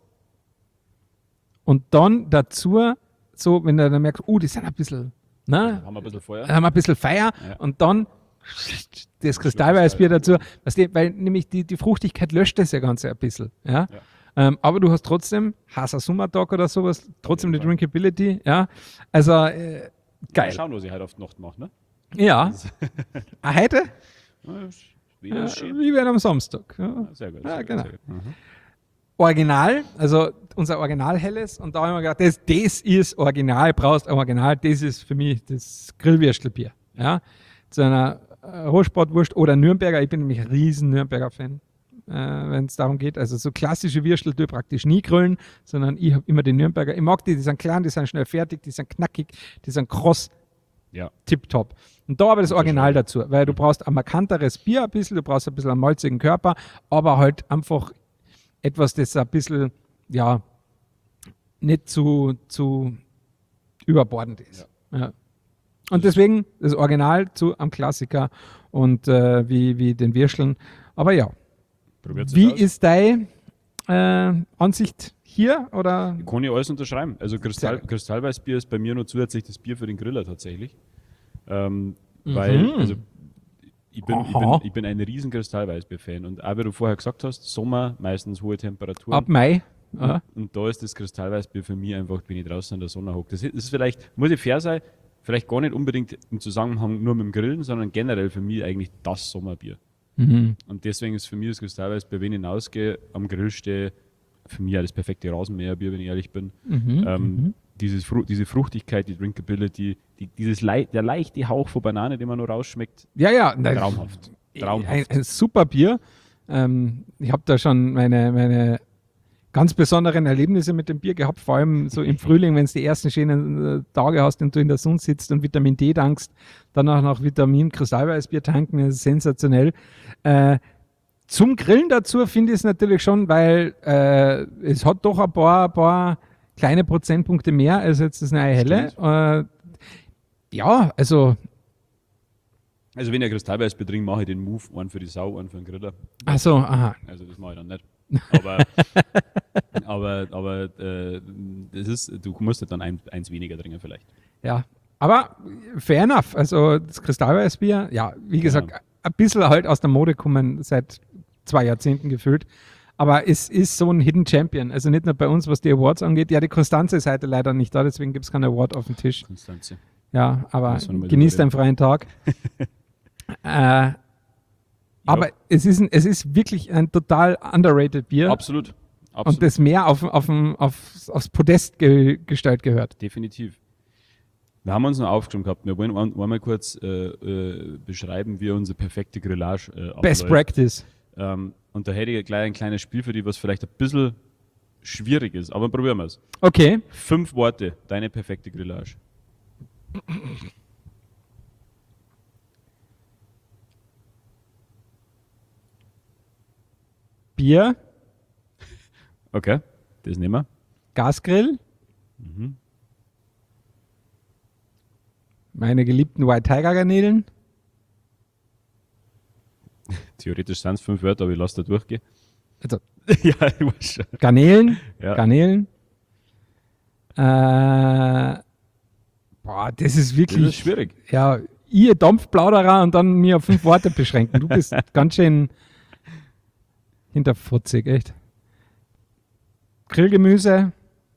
Speaker 2: und dann dazu, so, wenn du dann merkst, oh, die sind ein bisschen, ne,
Speaker 1: haben wir ein bisschen Feuer.
Speaker 2: haben ein bisschen Feier
Speaker 1: Ja.
Speaker 2: und dann das Kristallweißbier dazu, weißt du, weil nämlich die, die Fruchtigkeit löscht das ja Ganze ein bisschen, ja.
Speaker 1: Ja.
Speaker 2: Ähm, aber du hast trotzdem, heißer Sommertag oder sowas, trotzdem die
Speaker 1: jeden Fall.
Speaker 2: Drinkability, ja, also äh, geil.
Speaker 1: Mal schauen, was ich heute auf die Nacht mache, ne?
Speaker 2: Ja, Ah, heute?
Speaker 1: Ja, ist wieder
Speaker 2: Ja,
Speaker 1: schön.
Speaker 2: wie werden am Samstag. Ja.
Speaker 1: Ja, sehr gut.
Speaker 2: Ja,
Speaker 1: sehr
Speaker 2: genau.
Speaker 1: Gut, sehr gut. Mhm.
Speaker 2: Original, also unser Original Helles. Und da haben wir gedacht, das, das ist Original, brauchst ein Original, das ist für mich das Grillwürstelbier. Ja? Zu einer äh, Rostbratwurst oder Nürnberger, ich bin nämlich ein riesen Nürnberger-Fan, äh, wenn es darum geht. Also so klassische Würstel tue ich praktisch nie grillen, sondern ich habe immer den Nürnberger. Ich mag die, die sind klein, die sind schnell fertig, die sind knackig, die sind kross,
Speaker 1: Ja,
Speaker 2: tipptopp. Und da aber das
Speaker 1: Gute
Speaker 2: Original
Speaker 1: Schau.
Speaker 2: dazu, weil du brauchst ein markanteres Bier ein bisschen, du brauchst ein bisschen einen malzigen Körper, aber halt einfach etwas, das ein bisschen, ja, nicht zu, zu überbordend ist. Ja. Und deswegen das Original zu am Klassiker und äh, wie, wie den Würsteln. Aber ja,
Speaker 1: probiert
Speaker 2: wie
Speaker 1: aus.
Speaker 2: ist deine äh, Ansicht hier? Oder?
Speaker 1: Kann ich alles unterschreiben. Also Kristall,
Speaker 2: Sehr gut.
Speaker 1: Kristallweißbier ist bei mir nur zusätzlich das Bier für den Griller tatsächlich. Ähm, Weil, also ich bin, ich, bin,
Speaker 2: Aha.
Speaker 1: ich bin ein riesen Kristallweißbier-Fan und auch wie du vorher gesagt hast, Sommer, meistens hohe Temperaturen.
Speaker 2: Ab Mai. Ja.
Speaker 1: Und da ist das Kristallweißbier für mich einfach, wenn ich draußen in der Sonne hocke. Das ist das ist vielleicht, muss ich fair sein, vielleicht gar nicht unbedingt im Zusammenhang nur mit dem Grillen, sondern generell für mich eigentlich das Sommerbier.
Speaker 2: Mhm.
Speaker 1: Und deswegen ist für mich das Kristallweißbier, wenn ich hinausgehe, am Grill stehe, für mich auch das perfekte Rasenmäherbier, wenn ich ehrlich bin.
Speaker 2: Mhm.
Speaker 1: Ähm, dieses Fru diese Fruchtigkeit, die Drinkability, die, dieses lei der leichte Hauch von Banane, den man nur rausschmeckt,
Speaker 2: Ja, ja. nein.
Speaker 1: traumhaft.
Speaker 2: Ein,
Speaker 1: Traumhaft.
Speaker 2: ein super Bier. Ähm, ich habe da schon meine, meine ganz besonderen Erlebnisse mit dem Bier gehabt, vor allem so im Frühling, wenn du die ersten schönen äh, Tage hast und du in der Sonne sitzt und Vitamin D tankst, danach noch Vitamin Kristallweißbier tanken, das ist sensationell. Äh, zum Grillen dazu finde ich es natürlich schon, weil äh, es hat doch ein paar, ein paar kleine Prozentpunkte mehr als jetzt das neue Helle. Äh, ja, also
Speaker 1: Also wenn ich ein Kristallweißbier trinke, mache ich den Move, einen für die Sau, einen für den Griller.
Speaker 2: ach so, aha.
Speaker 1: Also das mache ich dann nicht. Aber, aber, aber äh, das ist, du musst dann ein, eins weniger trinken vielleicht.
Speaker 2: Ja, aber fair enough. Also das Kristallweißbier, ja, wie gesagt, ja. ein bisschen halt aus der Mode kommen seit zwei Jahrzehnten gefühlt. Aber es ist so ein Hidden Champion. Also nicht nur bei uns, was die Awards angeht. Ja, die Konstanze ist heute leider nicht da, deswegen gibt es keinen Award auf dem Tisch.
Speaker 1: Konstanze.
Speaker 2: Ja, aber genießt deinen freien Tag. äh, aber ja. es, ist ein, es ist wirklich ein total underrated Bier.
Speaker 1: Absolut. Absolut.
Speaker 2: Und das mehr auf, auf, auf, aufs Podest ge, gestellt gehört.
Speaker 1: Definitiv. Wir haben uns noch aufgeschrieben gehabt, wir wollen einmal kurz äh, äh, beschreiben, wie unsere perfekte Grillage äh, abläuft.
Speaker 2: Best Practice.
Speaker 1: Ähm, und da hätte ich gleich ein kleines Spiel für dich, was vielleicht ein bisschen schwierig ist, aber probieren wir es.
Speaker 2: Okay.
Speaker 1: Fünf Worte, deine perfekte Grillage.
Speaker 2: Bier.
Speaker 1: Okay, das nehmen wir.
Speaker 2: Gasgrill.
Speaker 1: Mhm.
Speaker 2: Meine geliebten White Tiger Garnelen.
Speaker 1: Theoretisch sind es fünf Wörter, aber ich lasse da durchgehen.
Speaker 2: Also,
Speaker 1: ja, ich weiß schon.
Speaker 2: Garnelen.
Speaker 1: Ja.
Speaker 2: Garnelen. Äh, boah, das ist wirklich.
Speaker 1: Das ist schwierig.
Speaker 2: Ja, ihr Dampfplauderer und dann mir auf fünf Worte beschränken. Du bist ganz schön hinterfutzig, echt. Grillgemüse.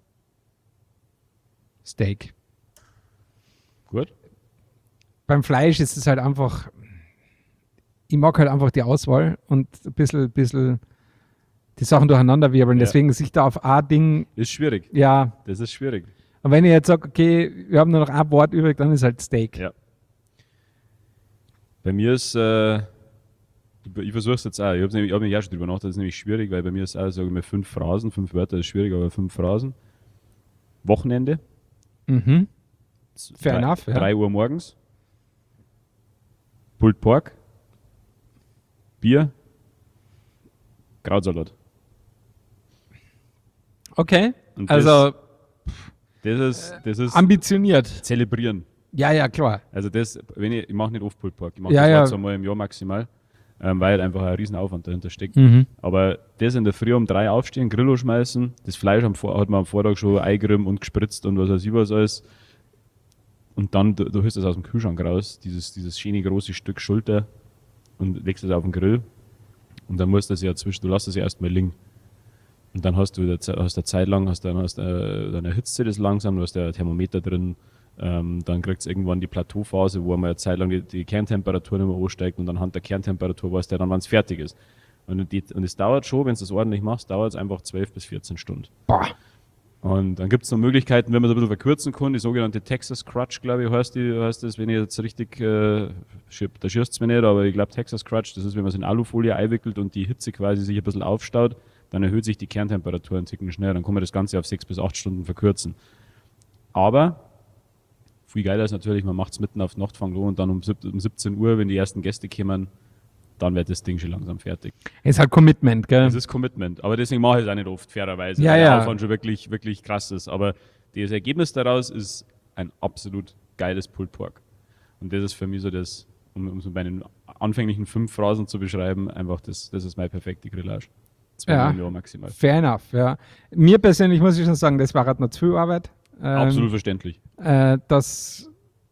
Speaker 2: Steak.
Speaker 1: Gut.
Speaker 2: Beim Fleisch ist es halt einfach, ich mag halt einfach die Auswahl und ein bisschen, bisschen die Sachen durcheinander wirbeln. Ja. Deswegen sich da auf ein Ding.
Speaker 1: Ist schwierig.
Speaker 2: Ja.
Speaker 1: Das ist schwierig.
Speaker 2: Und wenn ich jetzt sage, okay, wir haben nur noch ein Wort übrig, dann ist halt Steak.
Speaker 1: Ja. Bei mir ist, äh, ich, ich versuche es jetzt auch, ich habe nämlich, hab nämlich auch schon drüber nachgedacht, das ist nämlich schwierig, weil bei mir ist auch, sage ich mal, fünf Phrasen, fünf Wörter ist schwierig, aber fünf Phrasen. Wochenende.
Speaker 2: Mhm. Fair
Speaker 1: drei,
Speaker 2: enough, ja.
Speaker 1: drei Uhr morgens. Pulled Pork. Bier. Krautsalat.
Speaker 2: Okay,
Speaker 1: Und
Speaker 2: also
Speaker 1: das, das ist, das ist
Speaker 2: ambitioniert.
Speaker 1: Zelebrieren.
Speaker 2: Ja, ja, klar.
Speaker 1: Also das, wenn ich, ich mache nicht oft Pulled Pork, ich mache
Speaker 2: Ja,
Speaker 1: das
Speaker 2: ja.
Speaker 1: jetzt einmal im Jahr maximal, ähm, weil halt einfach ein Riesenaufwand dahinter steckt.
Speaker 2: Mhm.
Speaker 1: Aber das in der Früh um drei aufstehen, Grillo schmeißen, das Fleisch am Vor- hat man am Vortag schon eingerieben und gespritzt und was weiß ich was alles. Und dann, du, du holst das aus dem Kühlschrank raus, dieses, dieses schöne große Stück Schulter und legst es auf den Grill. Und dann musst du das ja zwischen, du lässt es ja erstmal liegen. Und dann hast du eine Zeit lang, hast dann, hast, äh, dann erhitzt du das langsam, du hast ja ein Thermometer drin. Ähm, dann kriegt es irgendwann die Plateauphase, wo man eine Zeit lang die, die Kerntemperatur nicht mehr ansteigt und anhand der Kerntemperatur weißt du dann, wann es fertig ist. Und, die, und es dauert schon, wenn du das ordentlich machst, dauert es einfach zwölf bis vierzehn Stunden.
Speaker 2: Boah.
Speaker 1: Und dann gibt es noch Möglichkeiten, wenn man es ein bisschen verkürzen kann, die sogenannte Texas Crutch, glaube ich, heißt, die, heißt das, wenn ich jetzt richtig, äh, schieb, da schießt es mir nicht, aber ich glaube Texas Crutch, das ist, wenn man es in Alufolie einwickelt und die Hitze quasi sich ein bisschen aufstaut, dann erhöht sich die Kerntemperatur einen Ticken schneller, dann kann man das Ganze auf sechs bis acht Stunden verkürzen. Aber viel geiler ist natürlich, man macht es mitten auf die Nacht, fängt an und dann um siebzehn Uhr, wenn die ersten Gäste kommen, dann wird das Ding schon langsam fertig.
Speaker 2: Ist halt Commitment, gell?
Speaker 1: Das ist Commitment, aber deswegen mache ich es auch nicht oft, fairerweise,
Speaker 2: Ja,
Speaker 1: weil
Speaker 2: ja.
Speaker 1: der Aufwand schon wirklich, wirklich krass ist. Aber das Ergebnis daraus ist ein absolut geiles Pulled Pork. Und das ist für mich so das, um, um so bei den anfänglichen fünf Phrasen zu beschreiben, einfach das, das ist meine perfekte Grillage. Zwei
Speaker 2: Ja.
Speaker 1: Jahre maximal.
Speaker 2: Fair enough, ja. Mir persönlich muss ich schon sagen, das war halt noch zu viel Arbeit. Ähm,
Speaker 1: Absolut verständlich.
Speaker 2: Äh, das,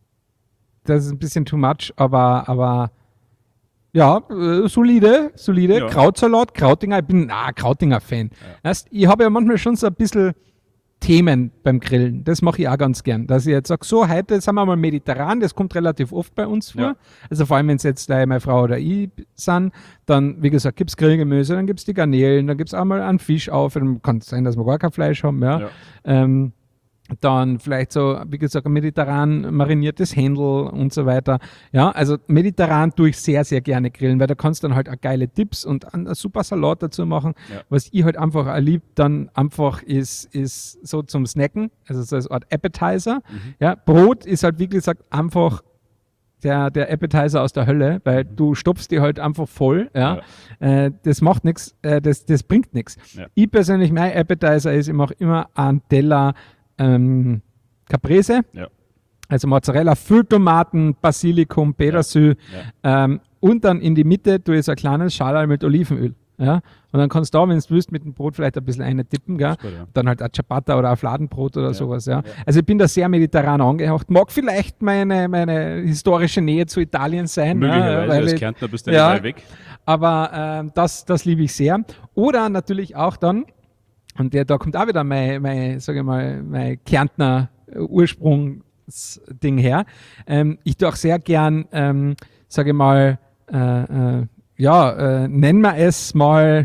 Speaker 2: das ist ein bisschen too much, aber, aber ja, äh, solide, solide.
Speaker 1: Ja.
Speaker 2: Krautsalat, Krautinger, ich bin ein Krautinger-Fan.
Speaker 1: Ja.
Speaker 2: Weißt, ich habe ja manchmal schon so ein bisschen Themen beim Grillen. Das mache ich auch ganz gern. Dass ich jetzt sage, so, heute sind wir mal mediterran, das kommt relativ oft bei uns vor.
Speaker 1: Ja.
Speaker 2: Also vor allem, wenn es jetzt gleich meine Frau oder ich sind, dann, wie gesagt, gibt es Grillgemüse, dann gibt es die Garnelen, dann gibt es auch mal einen Fisch auf. Dann kann es sein, dass wir gar kein Fleisch haben. Ja.
Speaker 1: Ja.
Speaker 2: Ähm, Dann vielleicht so, wie gesagt, ein mediterran mariniertes Händel und so weiter. Ja, also mediterran tue ich sehr, sehr gerne grillen, weil da kannst du dann halt auch geile Dips und einen super Salat dazu machen.
Speaker 1: Ja.
Speaker 2: Was ich halt einfach auch lieb, dann einfach ist, ist so zum Snacken, also so als Art Appetizer.
Speaker 1: Mhm.
Speaker 2: Ja, Brot ist halt, wie gesagt, einfach der, der Appetizer aus der Hölle, weil
Speaker 1: Mhm.
Speaker 2: du stopfst die halt einfach voll. Ja.
Speaker 1: Ja.
Speaker 2: Äh, das macht nichts, äh, das, das bringt nichts.
Speaker 1: Ja.
Speaker 2: Ich persönlich, mein Appetizer ist, ich mache immer einen Teller ähm, Caprese,
Speaker 1: Ja.
Speaker 2: also Mozzarella, Fülltomaten, Basilikum, Petersil
Speaker 1: Ja.
Speaker 2: ähm, und dann in die Mitte tue ich so ein kleines Schalal mit Olivenöl. Ja? Und dann kannst du da, wenn du willst, mit dem Brot vielleicht ein bisschen eine tippen, gell?
Speaker 1: Super, ja.
Speaker 2: Dann halt ein Ciabatta oder ein Fladenbrot oder
Speaker 1: Ja.
Speaker 2: sowas. Ja?
Speaker 1: Ja.
Speaker 2: Also ich bin da sehr mediterran angehaucht. Mag vielleicht meine, meine historische Nähe zu Italien sein.
Speaker 1: Möglicherweise,
Speaker 2: ja, weil
Speaker 1: als
Speaker 2: ich-
Speaker 1: Kärntner bist du
Speaker 2: ja.
Speaker 1: ja weit weg.
Speaker 2: aber ähm, das, das liebe ich sehr. Oder natürlich auch dann, und der, da kommt auch wieder mein, mein sage ich mal, mein Kärntner äh, Ursprungsding her. Ähm, ich tue auch sehr gern, ähm, sage ich mal, äh, äh, ja, äh, nennen wir es mal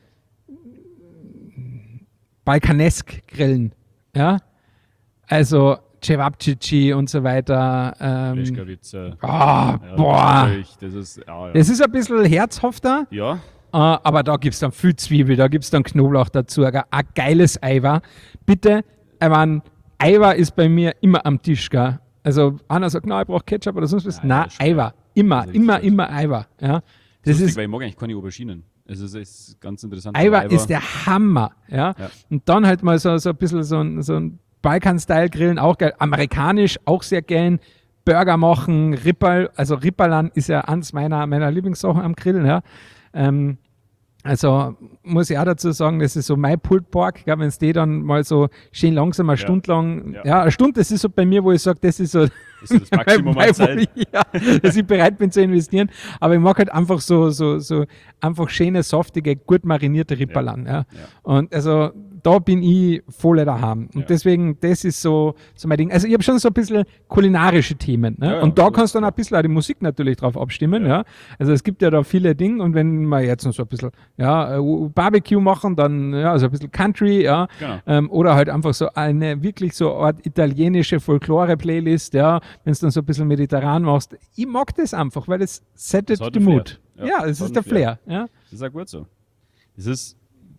Speaker 2: balkanesk grillen. Ja, also Cevapcici und so weiter. Ähm,
Speaker 1: Leschkawitzer.
Speaker 2: ah,
Speaker 1: Ja,
Speaker 2: boah.
Speaker 1: natürlich, Das ist, ja, ja.
Speaker 2: Es ist ein bisschen herzhafter.
Speaker 1: ja,
Speaker 2: Äh, aber da gibt es dann viel Zwiebel, da gibt es dann Knoblauch dazu, ein ein geiles Eiweiß. Bitte, ich mein, Eiweiß ist bei mir immer am Tisch, gell? Also einer sagt, nein, ich brauche Ketchup oder sonst was.
Speaker 1: Nein,
Speaker 2: Nein,
Speaker 1: das ist geil.
Speaker 2: Eiweiß. Immer,
Speaker 1: Das ist
Speaker 2: immer,
Speaker 1: richtig
Speaker 2: immer Eiweiß. Ja? Das
Speaker 1: lustig,
Speaker 2: ist,
Speaker 1: weil ich mag eigentlich keine Auberginen. Es ist, es ist ganz interessant.
Speaker 2: Eiweiß ist der Hammer. Ja?
Speaker 1: Ja.
Speaker 2: Und dann halt mal so, so ein bisschen so ein, so ein Balkan-Style-Grillen, auch geil. Amerikanisch auch sehr gern. Burger machen, Ripperl, also Ripperlan ist ja eins meiner, meiner Lieblingssachen am Grillen. Ja? Ähm, Also muss ich auch dazu sagen, das ist so mein Pulled Pork, wenn es die dann mal so schön langsam, eine
Speaker 1: Ja.
Speaker 2: Stunde lang, ja.
Speaker 1: Ja.
Speaker 2: eine Stunde, das ist so bei mir, wo ich sage, das ist so
Speaker 1: Das ist das Maximum an Zeit.
Speaker 2: ja, dass ich bereit bin zu investieren. Aber ich mag halt einfach so, so, so einfach schöne, saftige, gut marinierte Ripperlan. Ja. Ja. Und also da bin ich voll daheim. Und
Speaker 1: Ja.
Speaker 2: deswegen, das ist so, so mein Ding. Also ich habe schon so ein bisschen kulinarische Themen. Ne?
Speaker 1: Ja, ja,
Speaker 2: und da
Speaker 1: absolut.
Speaker 2: kannst du dann ein bisschen auch die Musik natürlich drauf abstimmen. Ja.
Speaker 1: Ja.
Speaker 2: Also es gibt ja da viele Dinge und wenn wir jetzt noch so ein bisschen ja, äh, Barbecue machen, dann ja, also ein bisschen Country, ja.
Speaker 1: Genau.
Speaker 2: Ähm, oder halt einfach so eine wirklich so eine Art italienische Folklore-Playlist, ja, wenn es dann so ein bisschen mediterran machst. Ich mag das einfach, weil es settet
Speaker 1: Das hat
Speaker 2: die
Speaker 1: einen
Speaker 2: Mut.
Speaker 1: Flair.
Speaker 2: Ja,
Speaker 1: Ja,
Speaker 2: es
Speaker 1: das
Speaker 2: ist
Speaker 1: hat
Speaker 2: der
Speaker 1: einen Flair.
Speaker 2: Flair. Ja.
Speaker 1: Das ist auch gut so. Das ist,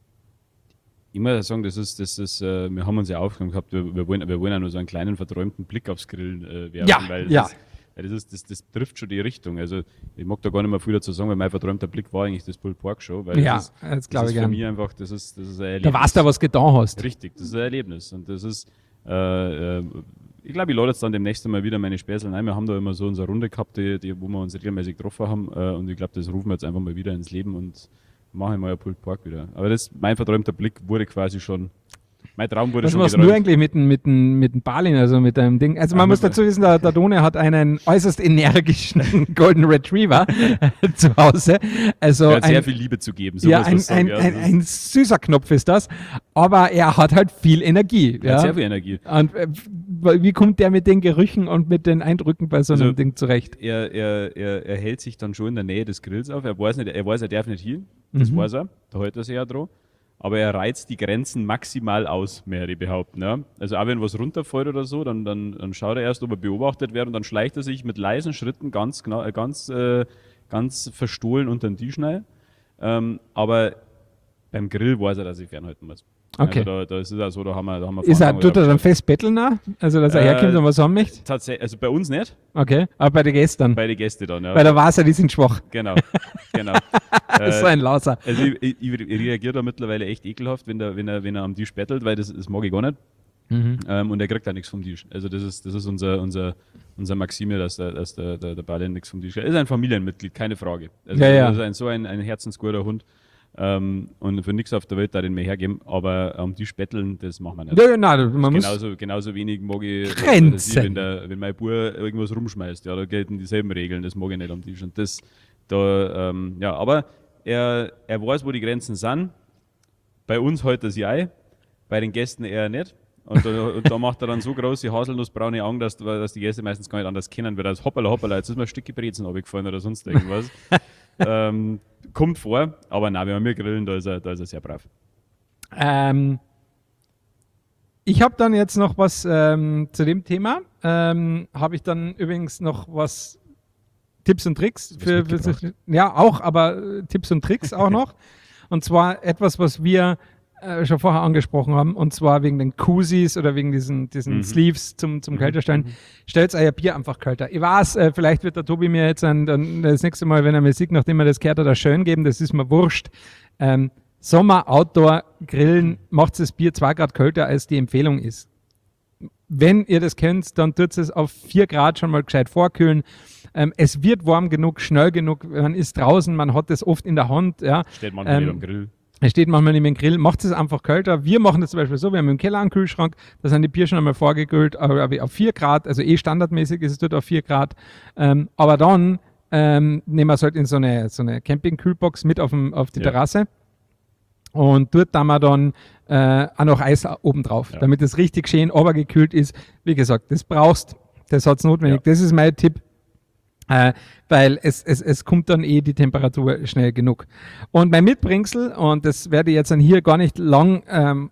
Speaker 1: ich muss sagen, das ist, das ist, äh, wir haben uns ja aufgenommen gehabt, wir, wir, wollen, wir wollen ja nur so einen kleinen verträumten Blick aufs Grillen äh, werfen,
Speaker 2: Ja,
Speaker 1: weil das,
Speaker 2: ja.
Speaker 1: ist, weil das, ist, das, das trifft schon die Richtung. Also ich mag da gar nicht mehr viel dazu sagen, weil mein verträumter Blick war eigentlich das Pulled Pork Show, weil
Speaker 2: Ja,
Speaker 1: das ist,
Speaker 2: das
Speaker 1: das
Speaker 2: glaube
Speaker 1: ist
Speaker 2: ich
Speaker 1: für
Speaker 2: gern.
Speaker 1: mich einfach, das ist, das ist ein Erlebnis.
Speaker 2: Da weißt du, was du getan hast.
Speaker 1: Richtig, das ist ein Erlebnis und das ist, äh, äh, ich glaube, ich lade jetzt dann demnächst einmal wieder meine Späßeln ein. Wir haben da immer so unsere Runde gehabt, die, die, wo wir uns regelmäßig getroffen haben äh, und ich glaube, das rufen wir jetzt einfach mal wieder ins Leben und machen mal ein Pulled Pork wieder. Aber das, mein verträumter Blick wurde quasi schon, mein Traum wurde
Speaker 2: Was
Speaker 1: schon
Speaker 2: machst du
Speaker 1: geträumt.
Speaker 2: eigentlich mit dem mit dem mit dem Balin, also mit deinem Ding? Also man
Speaker 1: Ach,
Speaker 2: muss
Speaker 1: mit-
Speaker 2: dazu wissen, der, der Done hat einen äußerst energischen Golden Retriever zu Hause. Also
Speaker 1: Er hat sehr
Speaker 2: ein,
Speaker 1: viel Liebe zu geben, so
Speaker 2: ja,
Speaker 1: muss
Speaker 2: ein,
Speaker 1: man sagen.
Speaker 2: ein,
Speaker 1: ja,
Speaker 2: ein,
Speaker 1: das
Speaker 2: ein süßer Knopf ist das, aber er hat halt viel Energie.
Speaker 1: ist,
Speaker 2: Ja?
Speaker 1: hat sehr viel Energie.
Speaker 2: Und äh, wie kommt der mit den Gerüchen und mit den Eindrücken bei so einem
Speaker 1: Also,
Speaker 2: Ding zurecht?
Speaker 1: Er, er, er, er hält sich dann schon in der Nähe des Grills auf. Er weiß, nicht, er weiß, er darf nicht hin. Das
Speaker 2: Mhm.
Speaker 1: weiß er. Da hält er sich ja dran. Aber er reizt die Grenzen maximal aus, mehr ich behaupten. Ja? Also auch wenn was runterfällt oder so, dann, dann, dann schaut er erst, ob er beobachtet wird und dann schleicht er sich mit leisen Schritten ganz, genau, äh, ganz, äh, ganz verstohlen unter den Tisch rein. Ähm, aber beim Grill weiß er, dass ich fernhalten muss.
Speaker 2: Okay.
Speaker 1: Also da, da ist es auch so, da haben wir, da haben wir
Speaker 2: Ist er,
Speaker 1: Verhandlungen
Speaker 2: tut er dann
Speaker 1: gehabt.
Speaker 2: fest betteln auch? Also dass er
Speaker 1: Äh,
Speaker 2: herkommt und was haben möchte?
Speaker 1: Tatsächlich, also bei uns nicht,
Speaker 2: Okay, aber bei den Gästen.
Speaker 1: bei den Gästen dann. Ja.
Speaker 2: Weil da weiß er, die sind schwach.
Speaker 1: Genau, genau.
Speaker 2: Das ist so
Speaker 1: äh,
Speaker 2: ein Lauser.
Speaker 1: also ich, ich, ich reagiere da mittlerweile echt ekelhaft, wenn, der, wenn, er, wenn er am Tisch bettelt, weil das, das mag ich gar nicht.
Speaker 2: Mhm.
Speaker 1: Ähm, und er kriegt da nichts vom Tisch. Also das ist, das ist unser, unser, unser Maxime, dass der, dass der, der, der Balin nichts vom Tisch kriegt. Er ist ein Familienmitglied, keine Frage. Also
Speaker 2: Ja, ja.
Speaker 1: Das ist ein, so ein, ein herzensguter Hund. Ähm, und für nichts auf der Welt da den mir hergeben, aber am Tisch betteln, das machen wir nicht.
Speaker 2: Ja, ja, nein, man muss.
Speaker 1: Genauso, genauso wenig mag ich,
Speaker 2: Grenzen.
Speaker 1: dass ich, wenn, der, wenn mein Bub irgendwas rumschmeißt, ja, da gelten dieselben Regeln, das mag ich nicht am Tisch. Und das, da, ähm, ja, aber er, er weiß, wo die Grenzen sind. Bei uns hält er sie ein, bei den Gästen eher nicht. Und da, und da macht er dann so große haselnussbraune Augen, dass, dass die Gäste meistens gar nicht anders kennen, weil das hoppala hoppala, jetzt ist mir ein Stück Brezen runtergefallen oder sonst irgendwas. ähm, kommt vor, aber nein, wenn wir grillen, da ist er, da ist er sehr brav.
Speaker 2: Ähm, Ich habe dann jetzt noch was ähm, zu dem Thema. Ähm, habe ich dann übrigens noch was Tipps und Tricks für, für ja auch, aber äh, Tipps und Tricks auch noch. Und zwar etwas, was wir äh, schon vorher angesprochen haben, und zwar wegen den Koozies oder wegen diesen, diesen
Speaker 1: Mhm.
Speaker 2: Sleeves zum, zum
Speaker 1: Mhm.
Speaker 2: Kälterstellen.
Speaker 1: Mhm.
Speaker 2: Stellt euer Bier einfach kälter. Ich weiß, äh, vielleicht wird der Tobi mir jetzt ein, dann das nächste Mal, wenn er mir sieht, nachdem er das gehört hat, schön geben. Das ist mir wurscht. Ähm, Sommer, Outdoor, Grillen, macht das Bier zwei Grad kälter, als die Empfehlung ist. Wenn ihr das könnt, dann tut es auf vier Grad schon mal gescheit vorkühlen. Ähm, es wird warm genug, schnell genug. Man ist draußen, man hat es oft in der Hand. Ja.
Speaker 1: Steht manchmal
Speaker 2: Ähm,
Speaker 1: nicht am Grill.
Speaker 2: Es steht manchmal neben dem Grill. Macht es einfach kälter. Wir machen das zum Beispiel so, wir haben im Keller einen Kühlschrank, da sind die Bier schon einmal vorgekühlt, aber aber auf vier Grad, also eh standardmäßig ist es dort auf vier Grad. Ähm, aber dann ähm, nehmen wir es halt in so eine, so eine Camping-Kühlbox mit auf, dem, auf die
Speaker 1: Ja.
Speaker 2: Terrasse. Und dort haben wir dann äh, auch noch Eis oben drauf,
Speaker 1: Ja.
Speaker 2: damit es richtig schön obergekühlt ist. Wie gesagt, das brauchst, das hat es notwendig.
Speaker 1: Ja.
Speaker 2: Das ist mein Tipp, äh, weil es, es, es kommt dann eh die Temperatur schnell genug. Und mein Mitbringsel, und das werde ich jetzt dann hier gar nicht lang ähm,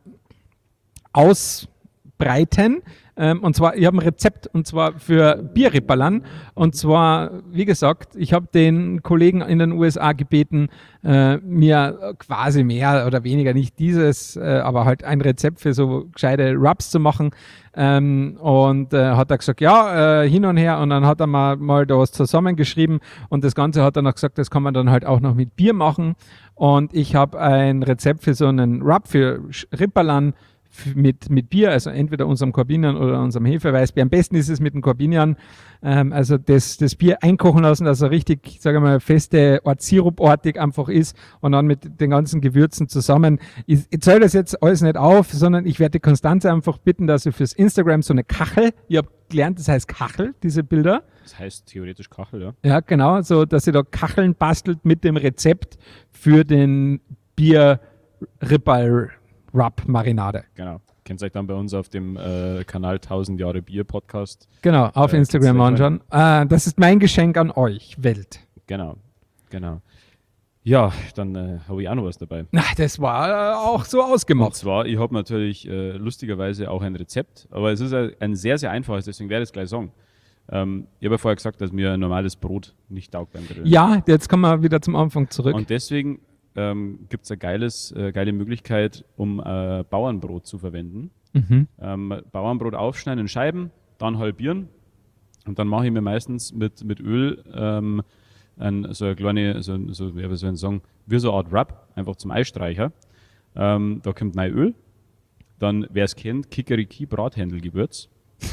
Speaker 2: ausbreiten, ähm, und zwar, ich habe ein Rezept, und zwar für Bierrippalern. Und zwar, wie gesagt, ich habe den Kollegen in den U S A gebeten, äh, mir quasi mehr oder weniger, nicht dieses, äh, aber halt ein Rezept für so gescheite Rubs zu machen. Ähm, und äh, hat er gesagt, ja, äh, hin und her. Und dann hat er mal, mal da was zusammengeschrieben. Und das Ganze hat er noch gesagt, das kann man dann halt auch noch mit Bier machen. Und ich habe ein Rezept für so einen Rub für Sch- Ripperlern f- mit, mit Bier, also entweder unserem Corbinian oder unserem Hefeweißbier. Am besten ist es mit dem Corbinian. Ähm, also das, das Bier einkochen lassen, dass er richtig, sage ich mal, feste, Art sirupartig einfach ist, und dann mit den ganzen Gewürzen zusammen. Ich, ich zähle das jetzt alles nicht auf, sondern ich werde die Konstanze einfach bitten, dass sie fürs Instagram so eine Kachel, ich habe gelernt, das heißt Kachel, diese Bilder.
Speaker 1: Das heißt theoretisch Kachel, ja.
Speaker 2: Ja, genau, so dass sie da Kacheln bastelt mit dem Rezept für den Bier Rippal Rub Marinade.
Speaker 1: Genau. Könnt ihr euch dann bei uns auf dem äh, Kanal tausend Jahre Bier Podcast.
Speaker 2: Genau, auf
Speaker 1: Äh,
Speaker 2: Instagram
Speaker 1: kannst du
Speaker 2: anschauen. Äh, das ist mein Geschenk an euch, Welt.
Speaker 1: Genau. Genau. Ja, dann äh, habe ich auch noch was dabei.
Speaker 2: Na, das war äh, auch so
Speaker 1: Und
Speaker 2: ausgemacht.
Speaker 1: zwar, ich habe natürlich äh, lustigerweise auch ein Rezept, aber es ist ein, ein sehr, sehr einfaches, deswegen werde ich es gleich sagen. Ähm, ich habe ja vorher gesagt, dass mir ein normales Brot nicht taugt beim Grillen.
Speaker 2: Ja, jetzt kommen wir wieder zum Anfang zurück.
Speaker 1: Und deswegen ähm, gibt es eine geiles, äh, geile Möglichkeit, um äh, Bauernbrot zu verwenden.
Speaker 2: Mhm.
Speaker 1: Ähm, Bauernbrot aufschneiden in Scheiben, dann halbieren, und dann mache ich mir meistens mit, mit Öl ähm, ein, so eine kleine, so, so, wie soll ich sagen, wie so eine Art Wrap, einfach zum Eisstreicher. Ähm, da kommt neu Öl, dann, wer es kennt, Kikeriki Brathändelgewürz.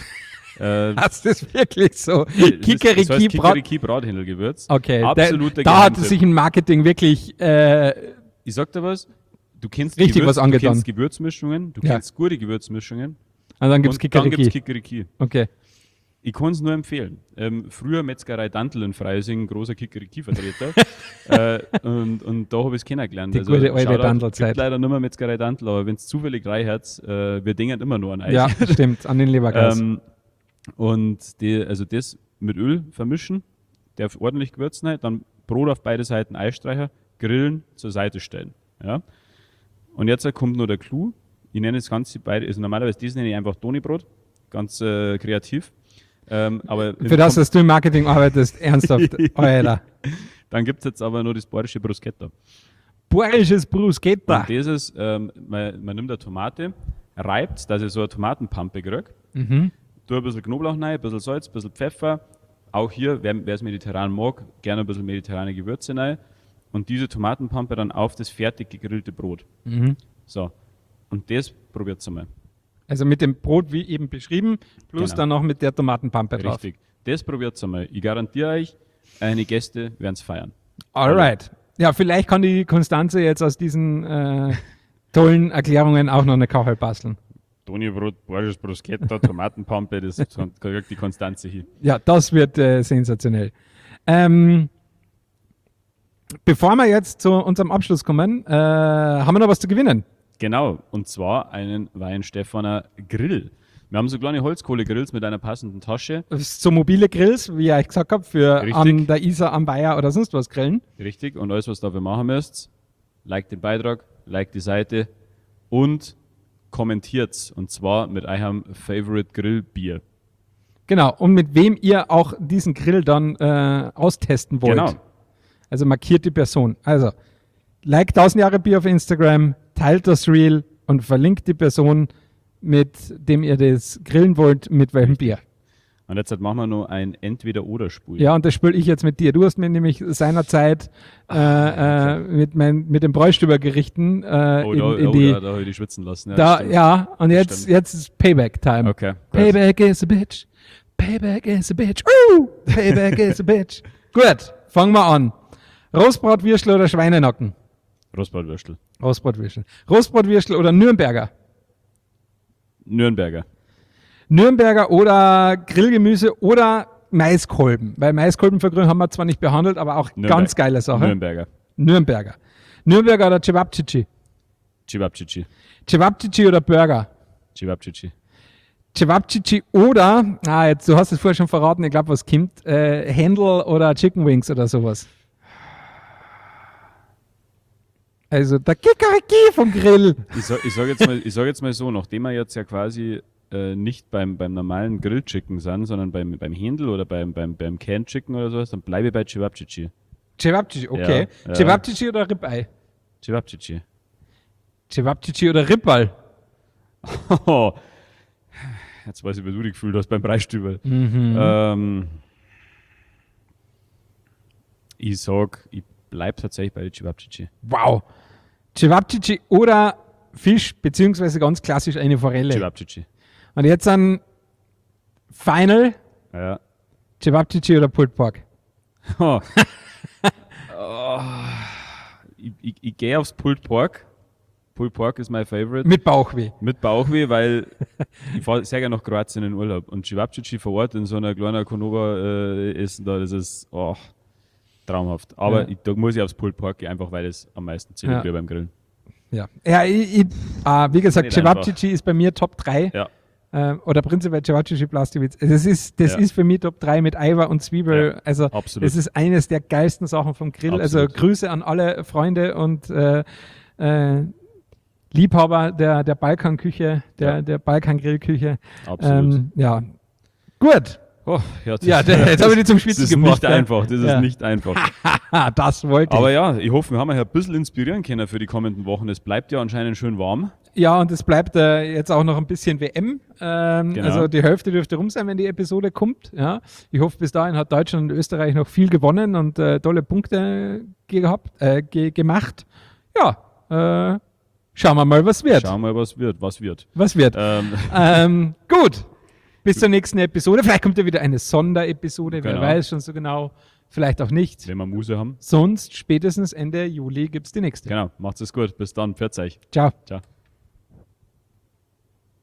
Speaker 1: äh,
Speaker 2: Hast du das wirklich so?
Speaker 1: das ist- das
Speaker 2: Kikeriki
Speaker 1: heißt
Speaker 2: Brat.
Speaker 1: Kikeriki Brathändelgewürz.
Speaker 2: Okay,
Speaker 1: Absoluter
Speaker 2: da, da hat
Speaker 1: Geheimtipp.
Speaker 2: sich im Marketing wirklich äh,
Speaker 1: Ich sag dir was, du kennst,
Speaker 2: Richtig
Speaker 1: Gewürz,
Speaker 2: was
Speaker 1: du
Speaker 2: angetan.
Speaker 1: kennst Gewürzmischungen, du
Speaker 2: Ja.
Speaker 1: kennst gute Gewürzmischungen.
Speaker 2: und dann gibt es
Speaker 1: und dann gibt es
Speaker 2: Kikeriki.
Speaker 1: Kikeriki.
Speaker 2: Okay.
Speaker 1: Ich kann es nur empfehlen. Ähm, früher Metzgerei Dantl in Freising, großer Kikeriki-Vertreter. äh, und, und da habe ich es kennengelernt.
Speaker 2: Die gute alte
Speaker 1: Shoutout,
Speaker 2: Dantl-Zeit.
Speaker 1: gibt leider nicht mehr Metzgerei Dantl, aber wenn es zufällig reinhört, äh, wir denken immer nur an Eis.
Speaker 2: Ja, stimmt, an den Lebergas.
Speaker 1: ähm, und die, also das mit Öl vermischen, darf ordentlich gewürzen, halt, dann Brot auf beide Seiten Eisstreicher, grillen, zur Seite stellen. Ja? Und jetzt kommt nur der Clou. Ich nenne das Ganze beide, also normalerweise das nenne ich einfach Donibrot, ganz äh, kreativ. Ähm, aber
Speaker 2: Für das, dass du im Marketing arbeitest, ernsthaft, Alter.
Speaker 1: Dann gibt es jetzt aber nur das bayerische Bruschetta.
Speaker 2: Bayerisches Bruschetta.
Speaker 1: Und das ist, ähm, man, man nimmt eine Tomate, reibt, dass ich so eine Tomatenpampe kriege,
Speaker 2: Mhm.
Speaker 1: tue ein bisschen Knoblauch rein, ein bisschen Salz, ein bisschen Pfeffer. Auch hier, wer es mediterran mag, gerne ein bisschen mediterrane Gewürze rein. Und diese Tomatenpampe dann auf das fertig gegrillte Brot.
Speaker 2: Mhm.
Speaker 1: So. Und das probiert es einmal.
Speaker 2: Also mit dem Brot, wie eben beschrieben, plus
Speaker 1: Genau.
Speaker 2: dann noch mit der Tomatenpampe drauf.
Speaker 1: Richtig. Das probiert es einmal. Ich garantiere euch, eine Gäste werden es feiern.
Speaker 2: Alright. Ja, vielleicht kann die Konstanze jetzt aus diesen äh, tollen Erklärungen auch noch eine Kachel basteln.
Speaker 1: Donibrot, bayerisches Bruschetta, Tomatenpampe, das kriegt die Konstanze hin.
Speaker 2: Ja, das wird äh, sensationell. Ähm, bevor wir jetzt zu unserem Abschluss kommen, äh, haben wir noch was zu gewinnen.
Speaker 1: Genau, und zwar einen Weinstefaner Grill. Wir haben so kleine Holzkohlegrills mit einer passenden Tasche.
Speaker 2: So mobile Grills, wie ich euch gesagt habe, für
Speaker 1: Richtig.
Speaker 2: an der Isar, am Weiher oder sonst was grillen.
Speaker 1: Richtig, und alles, was ihr dafür machen müsst, like den Beitrag, like die Seite und kommentiert. Und zwar mit eurem Favorite Grillbier.
Speaker 2: Genau, und mit wem ihr auch diesen Grill dann äh, austesten wollt.
Speaker 1: Genau.
Speaker 2: Also markiert die Person. Also, like tausend Jahre Bier auf Instagram, teilt das Reel und verlinkt die Person, mit dem ihr das grillen wollt, mit welchem Bier.
Speaker 1: Und jetzt machen wir noch ein Entweder-Oder-Spiel.
Speaker 2: Ja, und das spiele ich jetzt mit dir. Du hast mir nämlich seinerzeit äh, äh, mit, mein, mit den Bräustübergerichten äh,
Speaker 1: Oh,
Speaker 2: in,
Speaker 1: da,
Speaker 2: in
Speaker 1: oh,
Speaker 2: die...
Speaker 1: da, da habe ich die schwitzen lassen. Ja,
Speaker 2: Da,
Speaker 1: stimmt.
Speaker 2: ja, und jetzt,
Speaker 1: Stimmt.
Speaker 2: jetzt ist Payback-Time.
Speaker 1: Okay. gut.
Speaker 2: Payback is a bitch. Payback is a bitch. Uh, Payback is a bitch. Gut, fangen wir an. Rostbratwürstel oder Schweinenacken?
Speaker 1: Rostbratwürstel.
Speaker 2: Rostbratwürstel. Rostbratwürstel oder Nürnberger?
Speaker 1: Nürnberger.
Speaker 2: Nürnberger oder Grillgemüse oder Maiskolben. Weil Maiskolben für Grün haben wir zwar nicht behandelt, aber auch
Speaker 1: Nürnberg.
Speaker 2: ganz geile Sache.
Speaker 1: Nürnberger.
Speaker 2: Nürnberger. Nürnberger oder Cevapcici?
Speaker 1: Cevapcici.
Speaker 2: Cevapcici oder Burger?
Speaker 1: Cevapcici.
Speaker 2: Cevapcici oder, ah, jetzt, du hast es vorher schon verraten, ich glaube, was kommt, äh, Händel oder Chicken Wings oder sowas. Also der Kikeriki vom Grill.
Speaker 1: Ich sage ich sag jetzt, mal- ich sag jetzt mal so, nachdem wir jetzt ja quasi äh, nicht beim, beim normalen Grillchicken sind, sondern beim, beim Händel oder beim, beim, beim Canned Chicken oder sowas, dann bleibe ich bei Cevapcici.
Speaker 2: Cevapcici, okay.
Speaker 1: Ja, ja.
Speaker 2: Cevapcici oder Ribeye?
Speaker 1: Cevapcici.
Speaker 2: Cevapcici oder Rippal?
Speaker 1: Oh. Jetzt weiß ich, wie du dich gefühlt hast beim Preisstübel.
Speaker 2: Mhm.
Speaker 1: Ähm, ich sag, ich bleib tatsächlich bei der Cevapcici.
Speaker 2: Wow. Cevapcici oder Fisch, beziehungsweise ganz klassisch eine Forelle.
Speaker 1: Cevapcici.
Speaker 2: Und jetzt ein Final,
Speaker 1: Ja.
Speaker 2: Cevapcici oder Pulled Pork?
Speaker 1: Oh. oh. Ich, ich, ich gehe aufs Pulled Pork. Pulled Pork ist mein Favorite.
Speaker 2: Mit Bauchweh.
Speaker 1: Mit Bauchweh, weil ich fahre sehr gerne nach Kroatien in Urlaub. Und Cevapcici vor Ort in so einer kleinen Konova äh, essen, da, das ist oh, traumhaft. Aber
Speaker 2: Ja.
Speaker 1: ich, da muss ich aufs Pulled Pork gehen, einfach weil es am meisten zelebriert
Speaker 2: Ja.
Speaker 1: beim Grillen.
Speaker 2: Ja, ja ich, ich, äh, wie gesagt,
Speaker 1: Nicht
Speaker 2: Cevapcici ist bei mir Top drei.
Speaker 1: Ja.
Speaker 2: Äh, oder prinzipiell Cevapcici Plastewitz. Das ist, das
Speaker 1: Ja.
Speaker 2: ist für mich Top drei mit Eiver und Zwiebel.
Speaker 1: Ja,
Speaker 2: also
Speaker 1: absolut.
Speaker 2: das ist eines der geilsten Sachen vom Grill. Also
Speaker 1: Absolut.
Speaker 2: Grüße an alle Freunde und äh, äh, Liebhaber der, der Balkanküche, der,
Speaker 1: Ja.
Speaker 2: der Balkangrillküche.
Speaker 1: Absolut.
Speaker 2: Ähm, ja, gut.
Speaker 1: Oh, ja, das,
Speaker 2: Ja, der- jetzt habe ich dich zum Schwitzen
Speaker 1: Das ist
Speaker 2: gebracht,
Speaker 1: nicht
Speaker 2: gell?
Speaker 1: einfach, das
Speaker 2: Ja.
Speaker 1: ist nicht einfach.
Speaker 2: Haha, das wollte ich.
Speaker 1: Aber ja, ich hoffe, wir haben euch ein bisschen inspirieren können für die kommenden Wochen. Es bleibt ja anscheinend schön warm.
Speaker 2: Ja, und es bleibt äh, jetzt auch noch ein bisschen W M. Ähm,
Speaker 1: Genau.
Speaker 2: Also die Hälfte dürfte rum sein, wenn die Episode kommt. Ja. Ich hoffe, bis dahin hat Deutschland und Österreich noch viel gewonnen und äh, tolle Punkte gehabt, äh, ge gemacht. Ja, äh, schauen wir mal, was wird.
Speaker 1: Schauen wir mal, was wird. Was wird.
Speaker 2: Was wird.
Speaker 1: Ähm,
Speaker 2: ähm, gut, bis zur nächsten Episode. Vielleicht kommt ja wieder eine Sonderepisode, wer
Speaker 1: Genau.
Speaker 2: weiß schon so genau. Vielleicht auch nicht.
Speaker 1: wenn wir Muse haben.
Speaker 2: Sonst spätestens Ende Juli gibt es die nächste.
Speaker 1: Genau, macht's es gut. Bis dann. Pfiat euch.
Speaker 2: Ciao.
Speaker 1: Ciao.